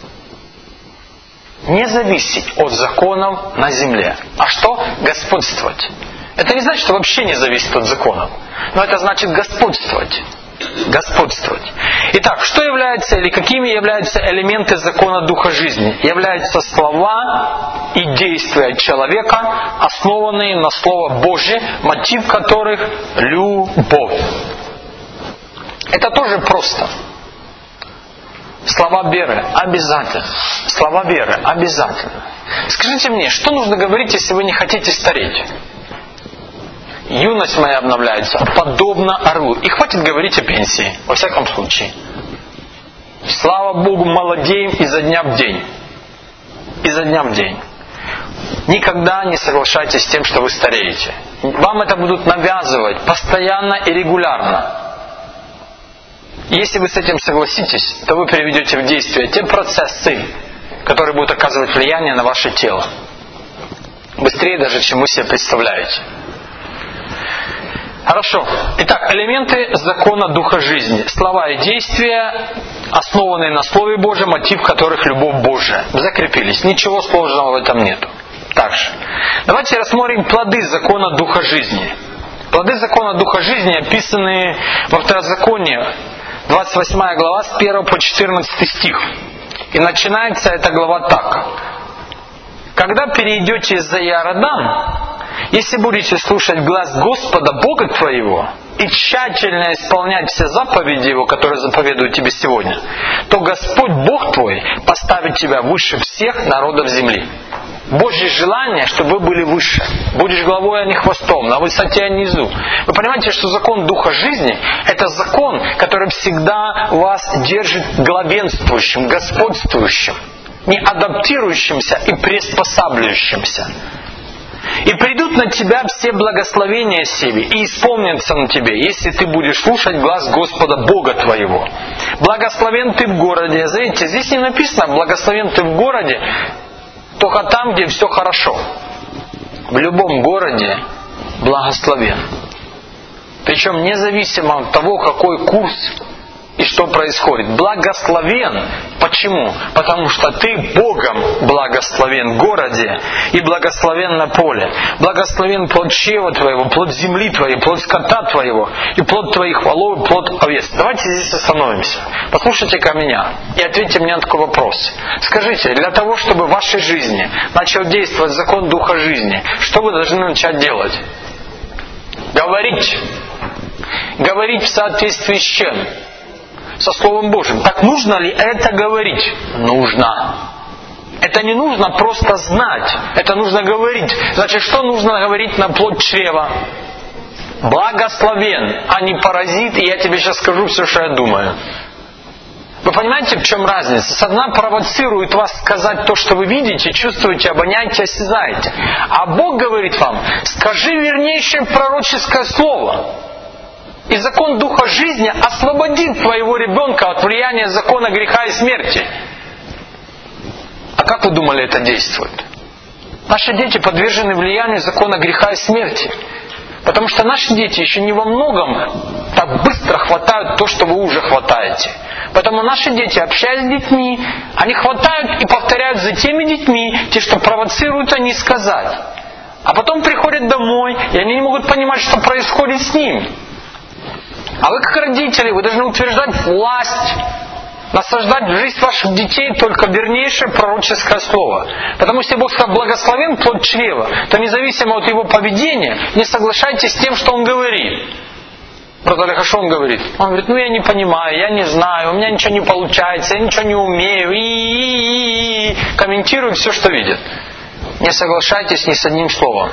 Не зависеть от законов на земле. А что? Господствовать. Это не значит, что вообще не зависит от законов. Но это значит господствовать. Господствовать. Итак, что является или какими являются элементы закона Духа жизни? Являются слова и действия человека, основанные на Слово Божье, мотив которых – любовь. Это тоже просто. Слова веры обязательно. Слова веры обязательно. Скажите мне, что нужно говорить, если вы не хотите стареть? Юность моя обновляется, подобно орлу. И хватит говорить о пенсии, во всяком случае. Слава Богу, молодеем изо дня в день. Изо дня в день. Никогда не соглашайтесь с тем, что вы стареете. Вам это будут навязывать постоянно и регулярно. Если вы с этим согласитесь, то вы приведете в действие те процессы, которые будут оказывать влияние на ваше тело. Быстрее даже, чем вы себе представляете. Хорошо. Итак, элементы закона Духа жизни. Слова и действия, основанные на Слове Божьем, мотив которых любовь Божия. Закрепились. Ничего сложного в этом нету. Также. Давайте рассмотрим плоды закона Духа жизни. Плоды закона Духа жизни описаны во Второзаконии, двадцать восьмая глава, с первого по четырнадцатый стих. И начинается эта глава так. «Когда перейдете за Иордан, если будете слушать глас Господа Бога твоего и тщательно исполнять все заповеди Его, которые заповедую тебе сегодня, то Господь Бог твой поставит тебя выше всех народов земли». Божье желание, чтобы вы были выше. Будешь главой, а не хвостом, на высоте, а не низу. Вы понимаете, что закон Духа жизни – это закон, который всегда вас держит главенствующим, господствующим, не адаптирующимся и приспосабливающимся. «И придут на тебя все благословения семи, и исполнятся на тебе, если ты будешь слушать глас Господа Бога твоего. Благословен ты в городе». Знаете, здесь не написано «благословен ты в городе», только там, где все хорошо. В любом городе благословен. Причем независимо от того, какой курс и что происходит. Благословен. Почему? Потому что ты Богом благословен в городе и благословен на поле. Благословен плод чрева твоего, плод земли твоей, плод скота твоего, и плод твоих волов, и плод овец. Давайте здесь остановимся. Послушайте-ка меня и ответьте мне на такой вопрос. Скажите, для того, чтобы в вашей жизни начал действовать закон Духа жизни, что вы должны начать делать? Говорить. Говорить в соответствии с чем? Со Словом Божьим. Так нужно ли это говорить? Нужно. Это не нужно просто знать. Это нужно говорить. Значит, что нужно говорить на плод чрева? Благословен, а не паразит, и я тебе сейчас скажу все, что я думаю. Вы понимаете, в чем разница? С одна провоцирует вас сказать то, что вы видите, чувствуете, обоняете, осязаете. А Бог говорит вам, скажи вернейшее пророческое слово. И закон Духа жизни освободит твоего ребенка от влияния закона греха и смерти. А как вы думали, это действует? Наши дети подвержены влиянию закона греха и смерти. Потому что наши дети еще не во многом так быстро хватают то, что вы уже хватаете. Поэтому наши дети, общаясь с детьми, они хватают и повторяют за теми детьми, те, что провоцируют они сказать. А потом приходят домой, и они не могут понимать, что происходит с ними. А вы, как родители, вы должны утверждать власть, насаждать в жизнь ваших детей только вернейшее пророческое слово. Потому что если Бог сказал благословен плод чрева, то независимо от его поведения, не соглашайтесь с тем, что он говорит. Брат Олег, а что он говорит? Он говорит, ну я не понимаю, я не знаю, у меня ничего не получается, я ничего не умею. И комментирует все, что видит. Не соглашайтесь ни с одним словом.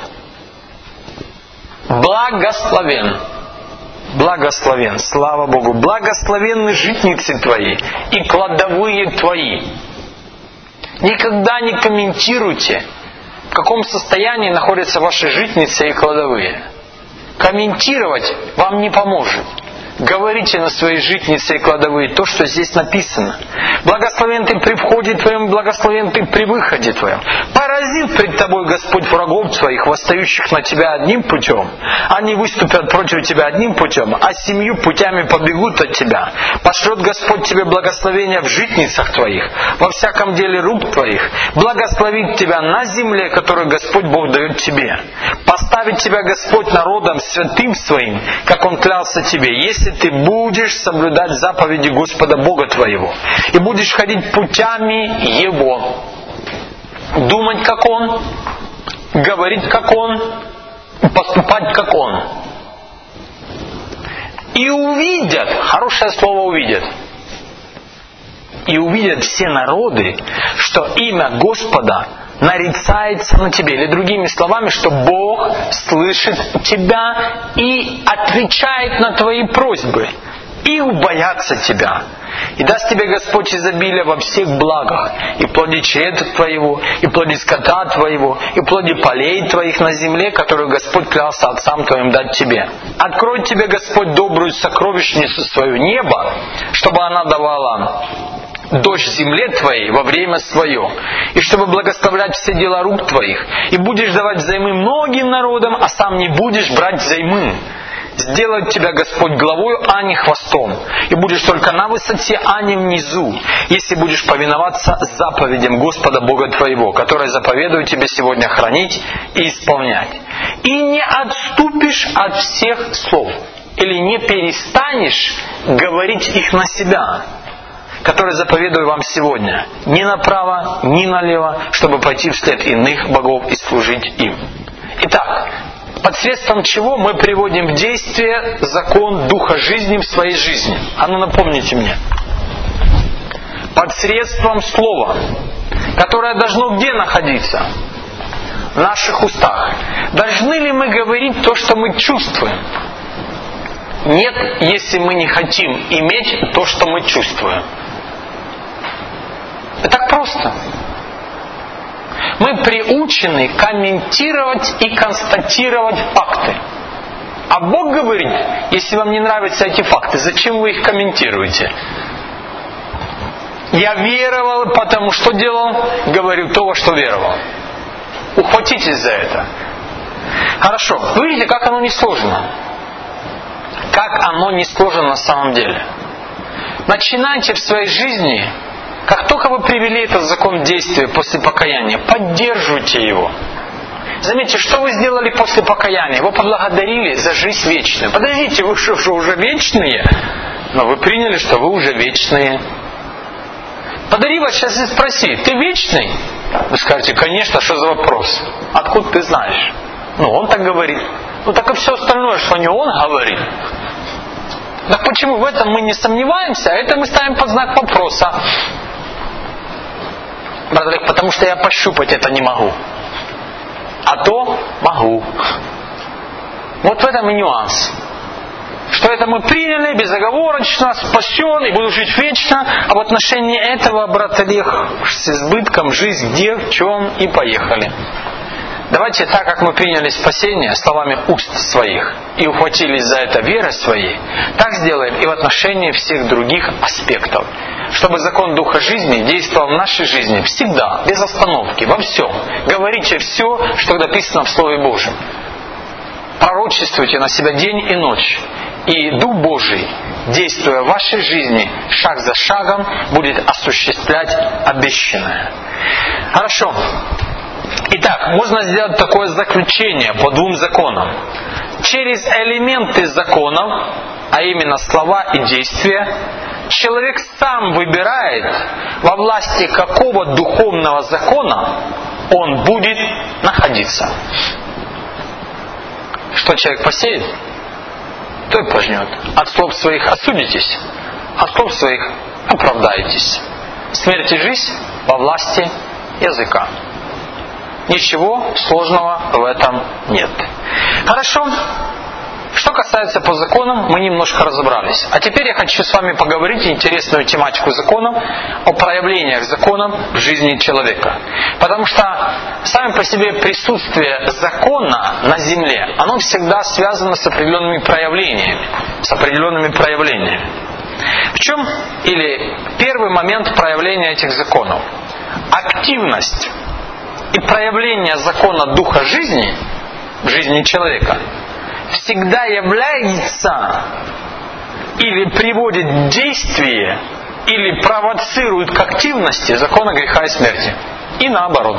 Благословен. Благословен, слава Богу. Благословенны житницы твои и кладовые твои. Никогда не комментируйте, в каком состоянии находятся ваши житницы и кладовые. Комментировать вам не поможет. Говорите на свои житницы и кладовые то, что здесь написано. Благословен ты при входе твоем, благословен ты при выходе твоем. Поразит пред тобой Господь врагов твоих, восстающих на тебя одним путем. Они выступят против тебя одним путем, а семью путями побегут от тебя. Пошлет Господь тебе благословение в житницах твоих, во всяком деле рук твоих. Благословит тебя на земле, которую Господь Бог дает тебе. Поставит тебя Господь народом святым своим, как Он клялся тебе, если ты будешь соблюдать заповеди Господа Бога твоего и будешь ходить путями Его, думать как Он, говорить как Он, поступать как Он. И увидят, хорошее слово увидят, и увидят все народы, что имя Господа нарицается на тебе. Или другими словами, что Бог слышит тебя и отвечает на твои просьбы. И убоятся тебя. И даст тебе Господь изобилие во всех благах. И плоди чреда твоего, и плоди скота твоего, и плоди полей твоих на земле, которую Господь клялся отцам твоим дать тебе. Откроет тебе Господь добрую сокровищницу свою, небо, чтобы она давала дождь земле твоей во время свое, и чтобы благословлять все дела рук твоих, и будешь давать взаймы многим народам, а сам не будешь брать взаймы. Сделает тебя Господь главою, а не хвостом, и будешь только на высоте, а не внизу, если будешь повиноваться заповедям Господа Бога твоего, которые заповедую тебе сегодня хранить и исполнять. И не отступишь от всех слов, или не перестанешь говорить их на себя, который заповедую вам сегодня, ни направо, ни налево, чтобы пойти вслед иных богов и служить им. Итак, посредством чего мы приводим в действие закон Духа жизни в своей жизни? А ну напомните мне. Посредством слова, которое должно где находиться? В наших устах. Должны ли мы говорить то, что мы чувствуем? Нет, если мы не хотим иметь то, что мы чувствуем. Это так просто. Мы приучены комментировать и констатировать факты. А Бог говорит, если вам не нравятся эти факты, зачем вы их комментируете? Я веровал, потому что делал, говорю то, во что веровал. Ухватитесь за это. Хорошо. Вы видите, как оно несложно. Как оно несложно на самом деле. Начинайте в своей жизни. Как только вы привели этот закон в действие после покаяния, поддерживайте его. Заметьте, что вы сделали после покаяния? Вы поблагодарили за жизнь вечную. Подождите, вы что, что уже вечные? Но вы приняли, что вы уже вечные. Подари вас сейчас и спроси, ты вечный? Вы скажете, конечно, что за вопрос? Откуда ты знаешь? Ну, он так говорит. Ну, так и все остальное, что не он говорит. Так почему в этом мы не сомневаемся, а это мы ставим под знак вопроса? Брат Олег, потому что я пощупать это не могу. А то могу. Вот в этом и нюанс. Что это мы приняли безоговорочно, спасен и буду жить вечно, а в отношении этого, брат Олег, с избытком жизнь где, в чем и поехали. Давайте так, как мы приняли спасение словами уст своих и ухватились за это верой своей, так сделаем и в отношении всех других аспектов. Чтобы закон Духа жизни действовал в нашей жизни всегда, без остановки, во всем. Говорите все, что написано в Слове Божьем. Пророчествуйте на себя день и ночь. И Дух Божий, действуя в вашей жизни, шаг за шагом, будет осуществлять обещанное. Хорошо. Итак, можно сделать такое заключение по двум законам. Через элементы законов, а именно слова и действия, человек сам выбирает, во власти какого духовного закона он будет находиться. Что человек посеет, то то и пожнет. От слов своих осудитесь, от слов своих оправдаетесь. Смерть и жизнь во власти языка. Ничего сложного в этом нет. Хорошо. Что касается по законам, мы немножко разобрались. А теперь я хочу с вами поговорить интересную тематику законов, о проявлениях законов в жизни человека. Потому что сами по себе присутствие закона на земле, оно всегда связано с определенными проявлениями. С определенными проявлениями. В чем или первый момент проявления этих законов? Активность и проявление закона Духа жизни в жизни человека всегда является или приводит в действие, или провоцирует к активности закона греха и смерти. И наоборот.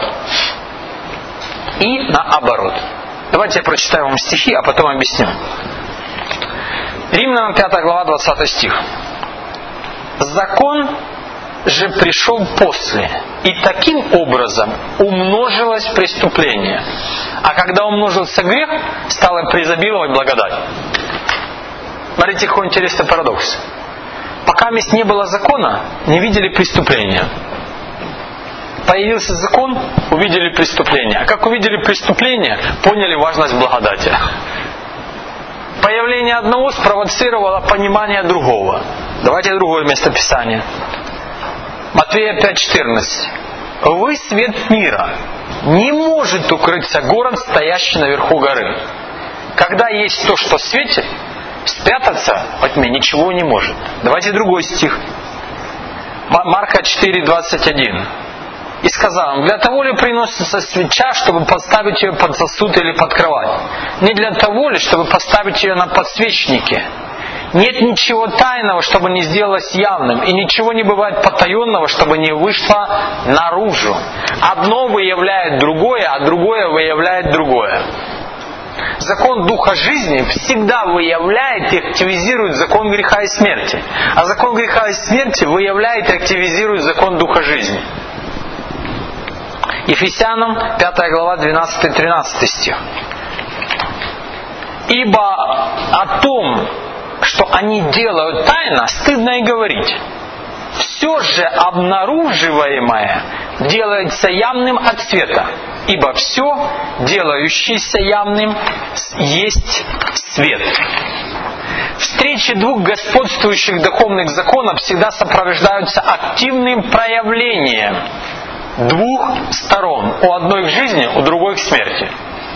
И наоборот. Давайте я прочитаю вам стихи, а потом объясню. Римлянам пятая глава, двадцатый стих. Закон же пришел после, и таким образом умножилось преступление. А когда умножился грех, стало преизобиловать благодать. Смотрите, какой интересный парадокс. Пока мест не было закона, не видели преступления. Появился закон, увидели преступление. А как увидели преступление, поняли важность благодати. Появление одного спровоцировало понимание другого. Давайте другое местописание. Матвея пять четырнадцать. Вы свет мира. Не может укрыться город, стоящий наверху горы. Когда есть то, что светит, спрятаться во тьме ничего не может. Давайте другой стих. Марка четыре двадцать один. И сказал им, для того ли приносится свеча, чтобы поставить ее под сосуд или под кровать? Не для того ли, чтобы поставить ее на подсвечнике? Нет ничего тайного, чтобы не сделалось явным, и ничего не бывает потаенного, чтобы не вышло наружу. Одно выявляет другое, а другое выявляет другое. Закон Духа жизни всегда выявляет и активизирует закон греха и смерти. А закон греха и смерти выявляет и активизирует закон Духа жизни. Ефесянам пятая глава, двенадцатый-тринадцатый стих. Ибо о том, что они делают тайно, стыдно и говорить. Все же обнаруживаемое делается явным от света, ибо все, делающееся явным, есть свет. Встречи двух господствующих духовных законов всегда сопровождаются активным проявлением двух сторон. У одной к жизни, у другой к смерти.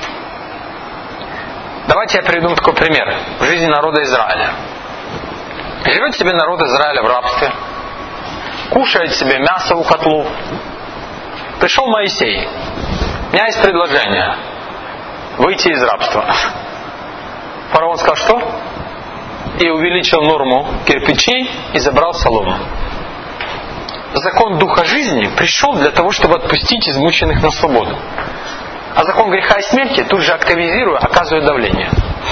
Давайте я приведу такой пример в жизни народа Израиля. Живет себе народ Израиля в рабстве, кушает себе мясо у котлов. Пришел Моисей. У меня есть предложение. Выйти из рабства. Фараон сказал, что? И увеличил норму кирпичей и забрал солому. Закон Духа жизни пришел для того, чтобы отпустить измученных на свободу. А закон греха и смерти тут же активизируя, оказывает давление.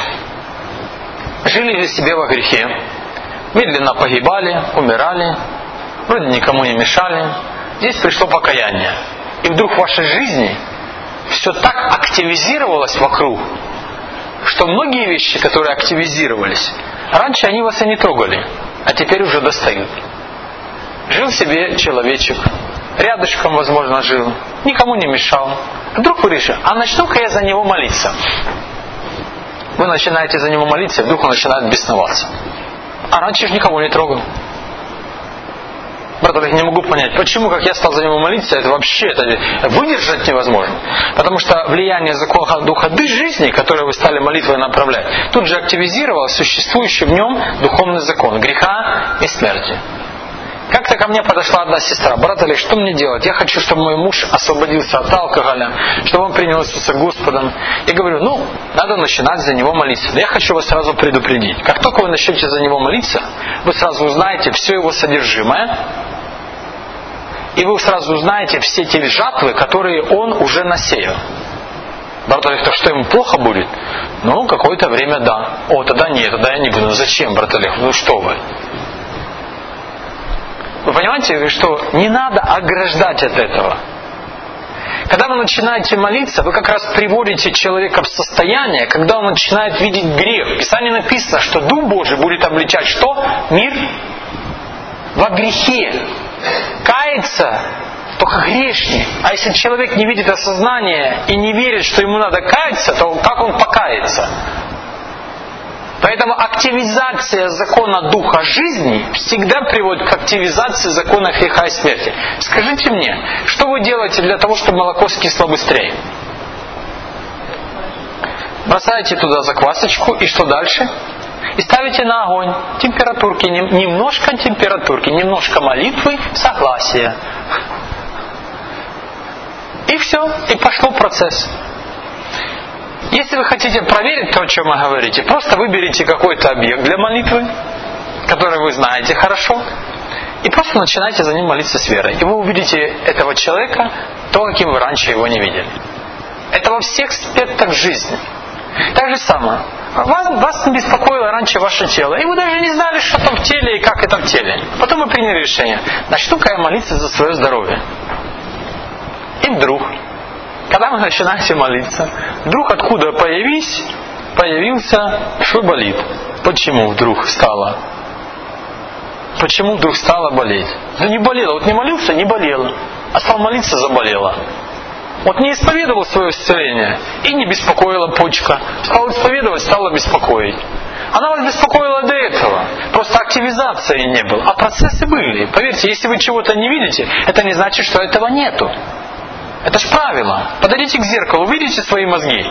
Жили ли себе во грехе, медленно погибали, умирали, вроде никому не мешали. Здесь пришло покаяние. И вдруг в вашей жизни все так активизировалось вокруг, что многие вещи, которые активизировались, раньше они вас и не трогали, а теперь уже достают. Жил себе человечек, рядышком, возможно, жил, никому не мешал. Вдруг вы решили, а начну-ка я за него молиться. Вы начинаете за него молиться, и вдруг он начинает бесноваться. А раньше же никого не трогал. Брат, я не могу понять, почему, как я стал за него молиться, это вообще это выдержать невозможно. Потому что влияние закона Духа жизни, которое вы стали молитвой направлять, тут же активизировало существующий в нем духовный закон греха и смерти. Как-то ко мне подошла одна сестра. Брат Олег, что мне делать? Я хочу, чтобы мой муж освободился от алкоголя, чтобы он принял Иисуса Господом. Я говорю, ну, надо начинать за него молиться. Но я хочу вас сразу предупредить. Как только вы начнете за него молиться, вы сразу узнаете все его содержимое, и вы сразу узнаете все те жатвы, которые он уже насеял. Брат Олег, то что ему плохо будет? Ну, какое-то время да. О, тогда нет, тогда я не буду. Ну, зачем, брат Олег? Ну, что вы? Вы понимаете, что не надо ограждать от этого. Когда вы начинаете молиться, вы как раз приводите человека в состояние, когда он начинает видеть грех. В Писании написано, что Дух Божий будет обличать что? Мир во грехе. Кается только грешник. А если человек не видит осознания и не верит, что ему надо каяться, то как он покается? Поэтому активизация закона Духа жизни всегда приводит к активизации закона греха и смерти. Скажите мне, что вы делаете для того, чтобы молоко скисло быстрее? Бросаете туда заквасочку, и что дальше? И ставите на огонь температурки, немножко температурки, немножко молитвы, согласия. И все, и пошел процесс. Если вы хотите проверить то, о чем вы говорите, просто выберите какой-то объект для молитвы, который вы знаете хорошо, и просто начинайте за ним молиться с верой. И вы увидите этого человека то, каким вы раньше его не видели. Это во всех аспектах жизни. Так же самое. Вас, вас не беспокоило раньше ваше тело, и вы даже не знали, что там в теле и как это в теле. Потом вы приняли решение. Начну-ка я молиться за свое здоровье. И вдруг, когда вы начинаете молиться, вдруг откуда появись, появился, что болит. Почему вдруг стало? Почему вдруг стало болеть? Да не болело. Вот не молился, не болело. А стал молиться, заболело. Вот не исповедовал свое исцеление и не беспокоила почка. Стал исповедовать, стало беспокоить. Она вас беспокоила до этого. Просто активизации не было. А процессы были. Поверьте, если вы чего-то не видите, это не значит, что этого нету. Это ж правило. Подойдите к зеркалу, видите свои мозги.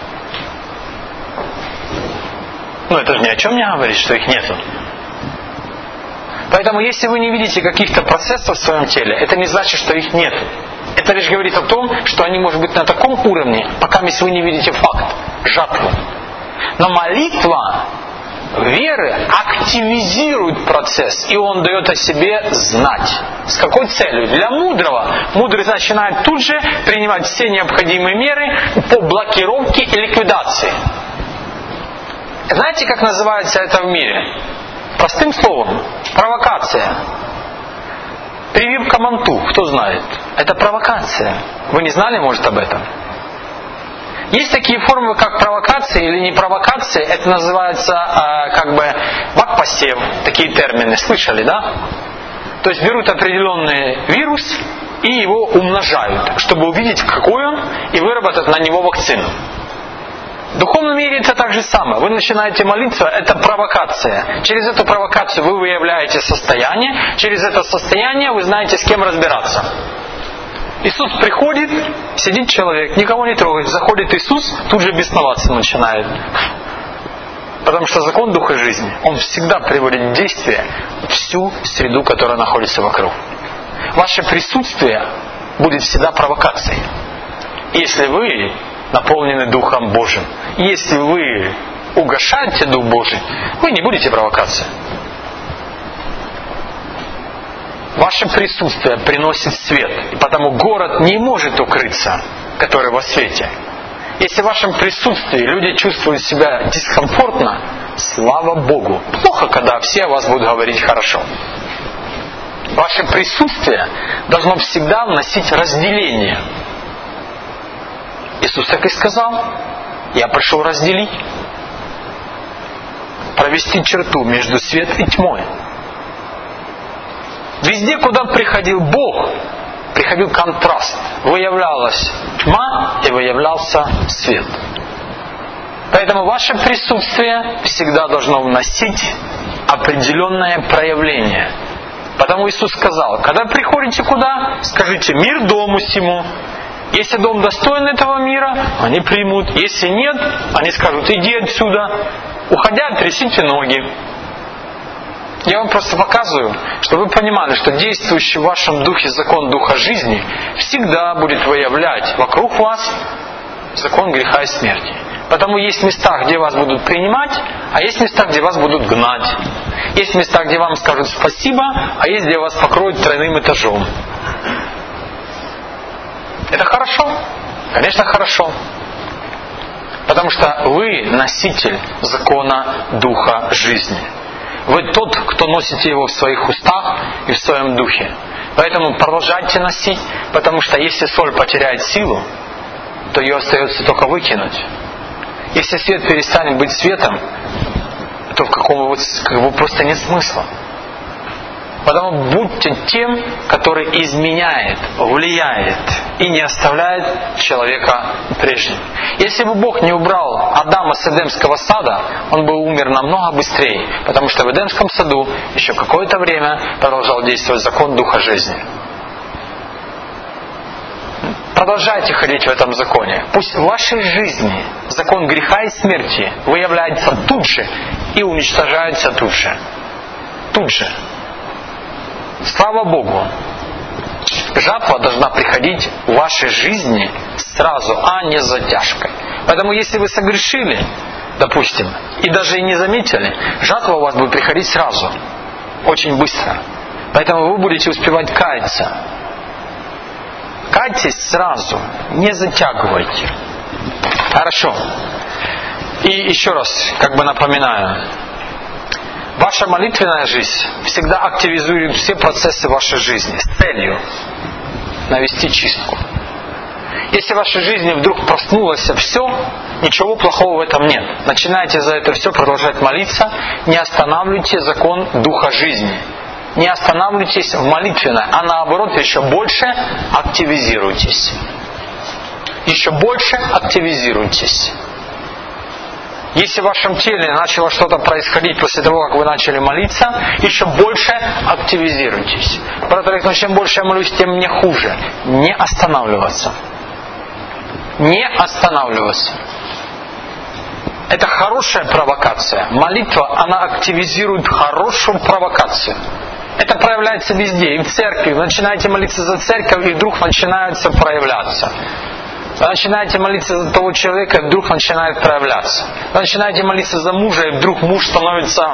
Ну это же ни о чем не говорит, что их нету. Поэтому если вы не видите каких-то процессов в своем теле, это не значит, что их нет. Это лишь говорит о том, что они могут быть на таком уровне, пока если вы не видите факт, жатву. Но молитва веры активизирует процесс, и он дает о себе знать. С какой целью? Для мудрого. Мудрый начинает тут же принимать все необходимые меры по блокировке и ликвидации. Знаете, как называется это в мире? Простым словом, провокация. Прививка манту, кто знает? Это провокация. Вы не знали, может, об этом? Есть такие формы, как провокация или не провокация. Это называется э, как бы вак-посев. Такие термины. Слышали, да? То есть берут определенный вирус и его умножают, чтобы увидеть, какой он, и выработать на него вакцину. В духовном мире это так же самое. Вы начинаете молиться, это провокация. Через эту провокацию вы выявляете состояние. Через это состояние вы знаете, с кем разбираться. Иисус приходит, сидит человек, никого не трогает. Заходит Иисус, тут же бесноваться начинает. Потому что закон Духа жизни, он всегда приводит в действие всю среду, которая находится вокруг. Ваше присутствие будет всегда провокацией. Если вы наполнены Духом Божьим, если вы угошаете Дух Божий, вы не будете провокацией. Ваше присутствие приносит свет, и потому город не может укрыться, который во свете. Если в вашем присутствии люди чувствуют себя дискомфортно, слава Богу. Плохо, когда все о вас будут говорить хорошо. Ваше присутствие должно всегда вносить разделение. Иисус так и сказал: я пришел разделить, провести черту между свет и тьмой. Везде, куда приходил Бог, приходил контраст. Выявлялась тьма и выявлялся свет. Поэтому ваше присутствие всегда должно вносить определенное проявление. Потому Иисус сказал: когда приходите куда, скажите: мир дому сему. Если дом достоин этого мира, они примут. Если нет, они скажут: иди отсюда. Уходя, трясите ноги. Я вам просто показываю, чтобы вы понимали, что действующий в вашем духе закон Духа жизни всегда будет выявлять вокруг вас закон греха и смерти. Потому есть места, где вас будут принимать, а есть места, где вас будут гнать. Есть места, где вам скажут спасибо, а есть, где вас покроют тройным этажом. Это хорошо? Конечно, хорошо. Потому что вы носитель закона Духа жизни. Вы тот, кто носите его в своих устах и в своем духе. Поэтому продолжайте носить, потому что если соль потеряет силу, то ее остается только выкинуть. Если свет перестанет быть светом, то в каком вот, как бы просто нет смысла. Потому будьте тем, который изменяет, влияет и не оставляет человека прежним. Если бы Бог не убрал Адама с Эдемского сада, он бы умер намного быстрее, потому что в Эдемском саду еще какое-то время продолжал действовать закон Духа жизни. Продолжайте ходить в этом законе. Пусть в вашей жизни закон греха и смерти выявляется тут же и уничтожается тут же. Тут же. Слава Богу! Жатва должна приходить в вашей жизни сразу, а не с затяжкой. Поэтому если вы согрешили, допустим, и даже и не заметили, жатва у вас будет приходить сразу, очень быстро. Поэтому вы будете успевать каяться. Кайтесь сразу, не затягивайте. Хорошо. И еще раз, как бы напоминаю, ваша молитвенная жизнь всегда активизирует все процессы вашей жизни с целью навести чистку. Если в вашей жизни вдруг проснулось все, ничего плохого в этом нет. Начинайте за это все продолжать молиться, не останавливайте закон Духа жизни. Не останавливайтесь в молитвенной, а наоборот еще больше активизируйтесь. Еще больше активизируйтесь. Если в вашем теле начало что-то происходить после того, как вы начали молиться, еще больше активизируйтесь. Брат Олег, но чем больше я молюсь, тем мне хуже. Не останавливаться. Не останавливаться. Это хорошая провокация. Молитва, она активизирует хорошую провокацию. Это проявляется везде, и в церкви. Вы начинаете молиться за церковь, и вдруг начинается проявляться. Вы начинаете молиться за того человека, и вдруг начинает проявляться. Вы начинаете молиться за мужа, и вдруг муж становится...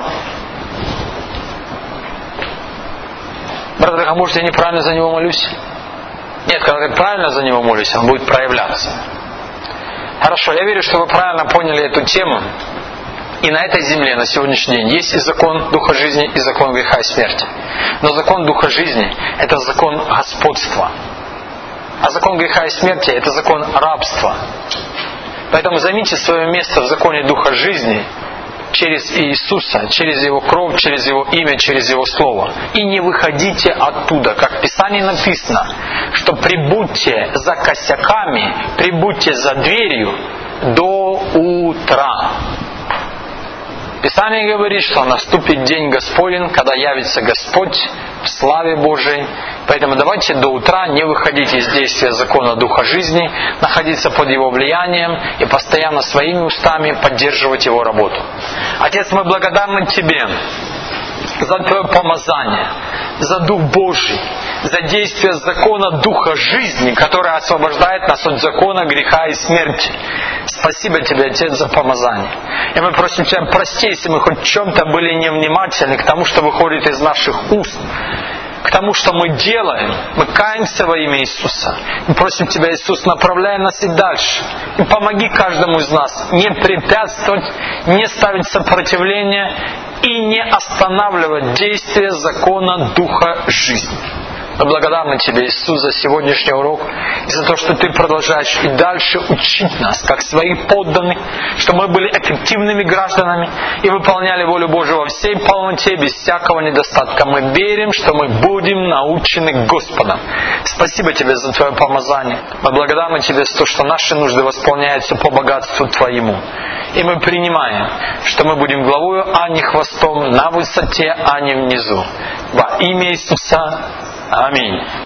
Брат, а может я неправильно за него молюсь? Нет, когда ты правильно за него молишься, он будет проявляться. Хорошо, я верю, что вы правильно поняли эту тему. И на этой земле на сегодняшний день есть и закон Духа жизни, и закон греха и смерти. Но закон Духа жизни – это закон господства. А закон греха и смерти – это закон рабства. Поэтому займите свое место в законе Духа жизни через Иисуса, через Его кровь, через Его имя, через Его Слово. И не выходите оттуда. Как в Писании написано, что прибудьте за косяками, прибудьте за дверью до утра. Писание говорит, что наступит день Господень, когда явится Господь в славе Божией. Поэтому давайте до утра не выходить из действия закона Духа жизни, находиться под Его влиянием и постоянно своими устами поддерживать Его работу. Отец, мы благодарны Тебе за Твое помазание, за Дух Божий, за действие закона Духа жизни, который освобождает нас от закона греха и смерти. Спасибо Тебе, Отец, за помазание. И мы просим Тебя, прости, если мы хоть в чем-то были невнимательны к тому, что выходит из наших уст, к тому, что мы делаем. Мы каемся во имя Иисуса. Мы просим Тебя, Иисус, направляй нас и дальше. И помоги каждому из нас не препятствовать, не ставить сопротивление и не останавливать действие закона Духа жизни. Мы благодарны Тебе, Иисус, за сегодняшний урок и за то, что Ты продолжаешь и дальше учить нас, как свои подданные, что мы были эффективными гражданами и выполняли волю Божию во всей полноте, без всякого недостатка. Мы верим, что мы будем научены Господом. Спасибо Тебе за Твое помазание. Мы благодарны Тебе за то, что наши нужды восполняются по богатству Твоему. И мы принимаем, что мы будем главою, а не хвостом, на высоте, а не внизу. Во имя Иисуса. Аминь.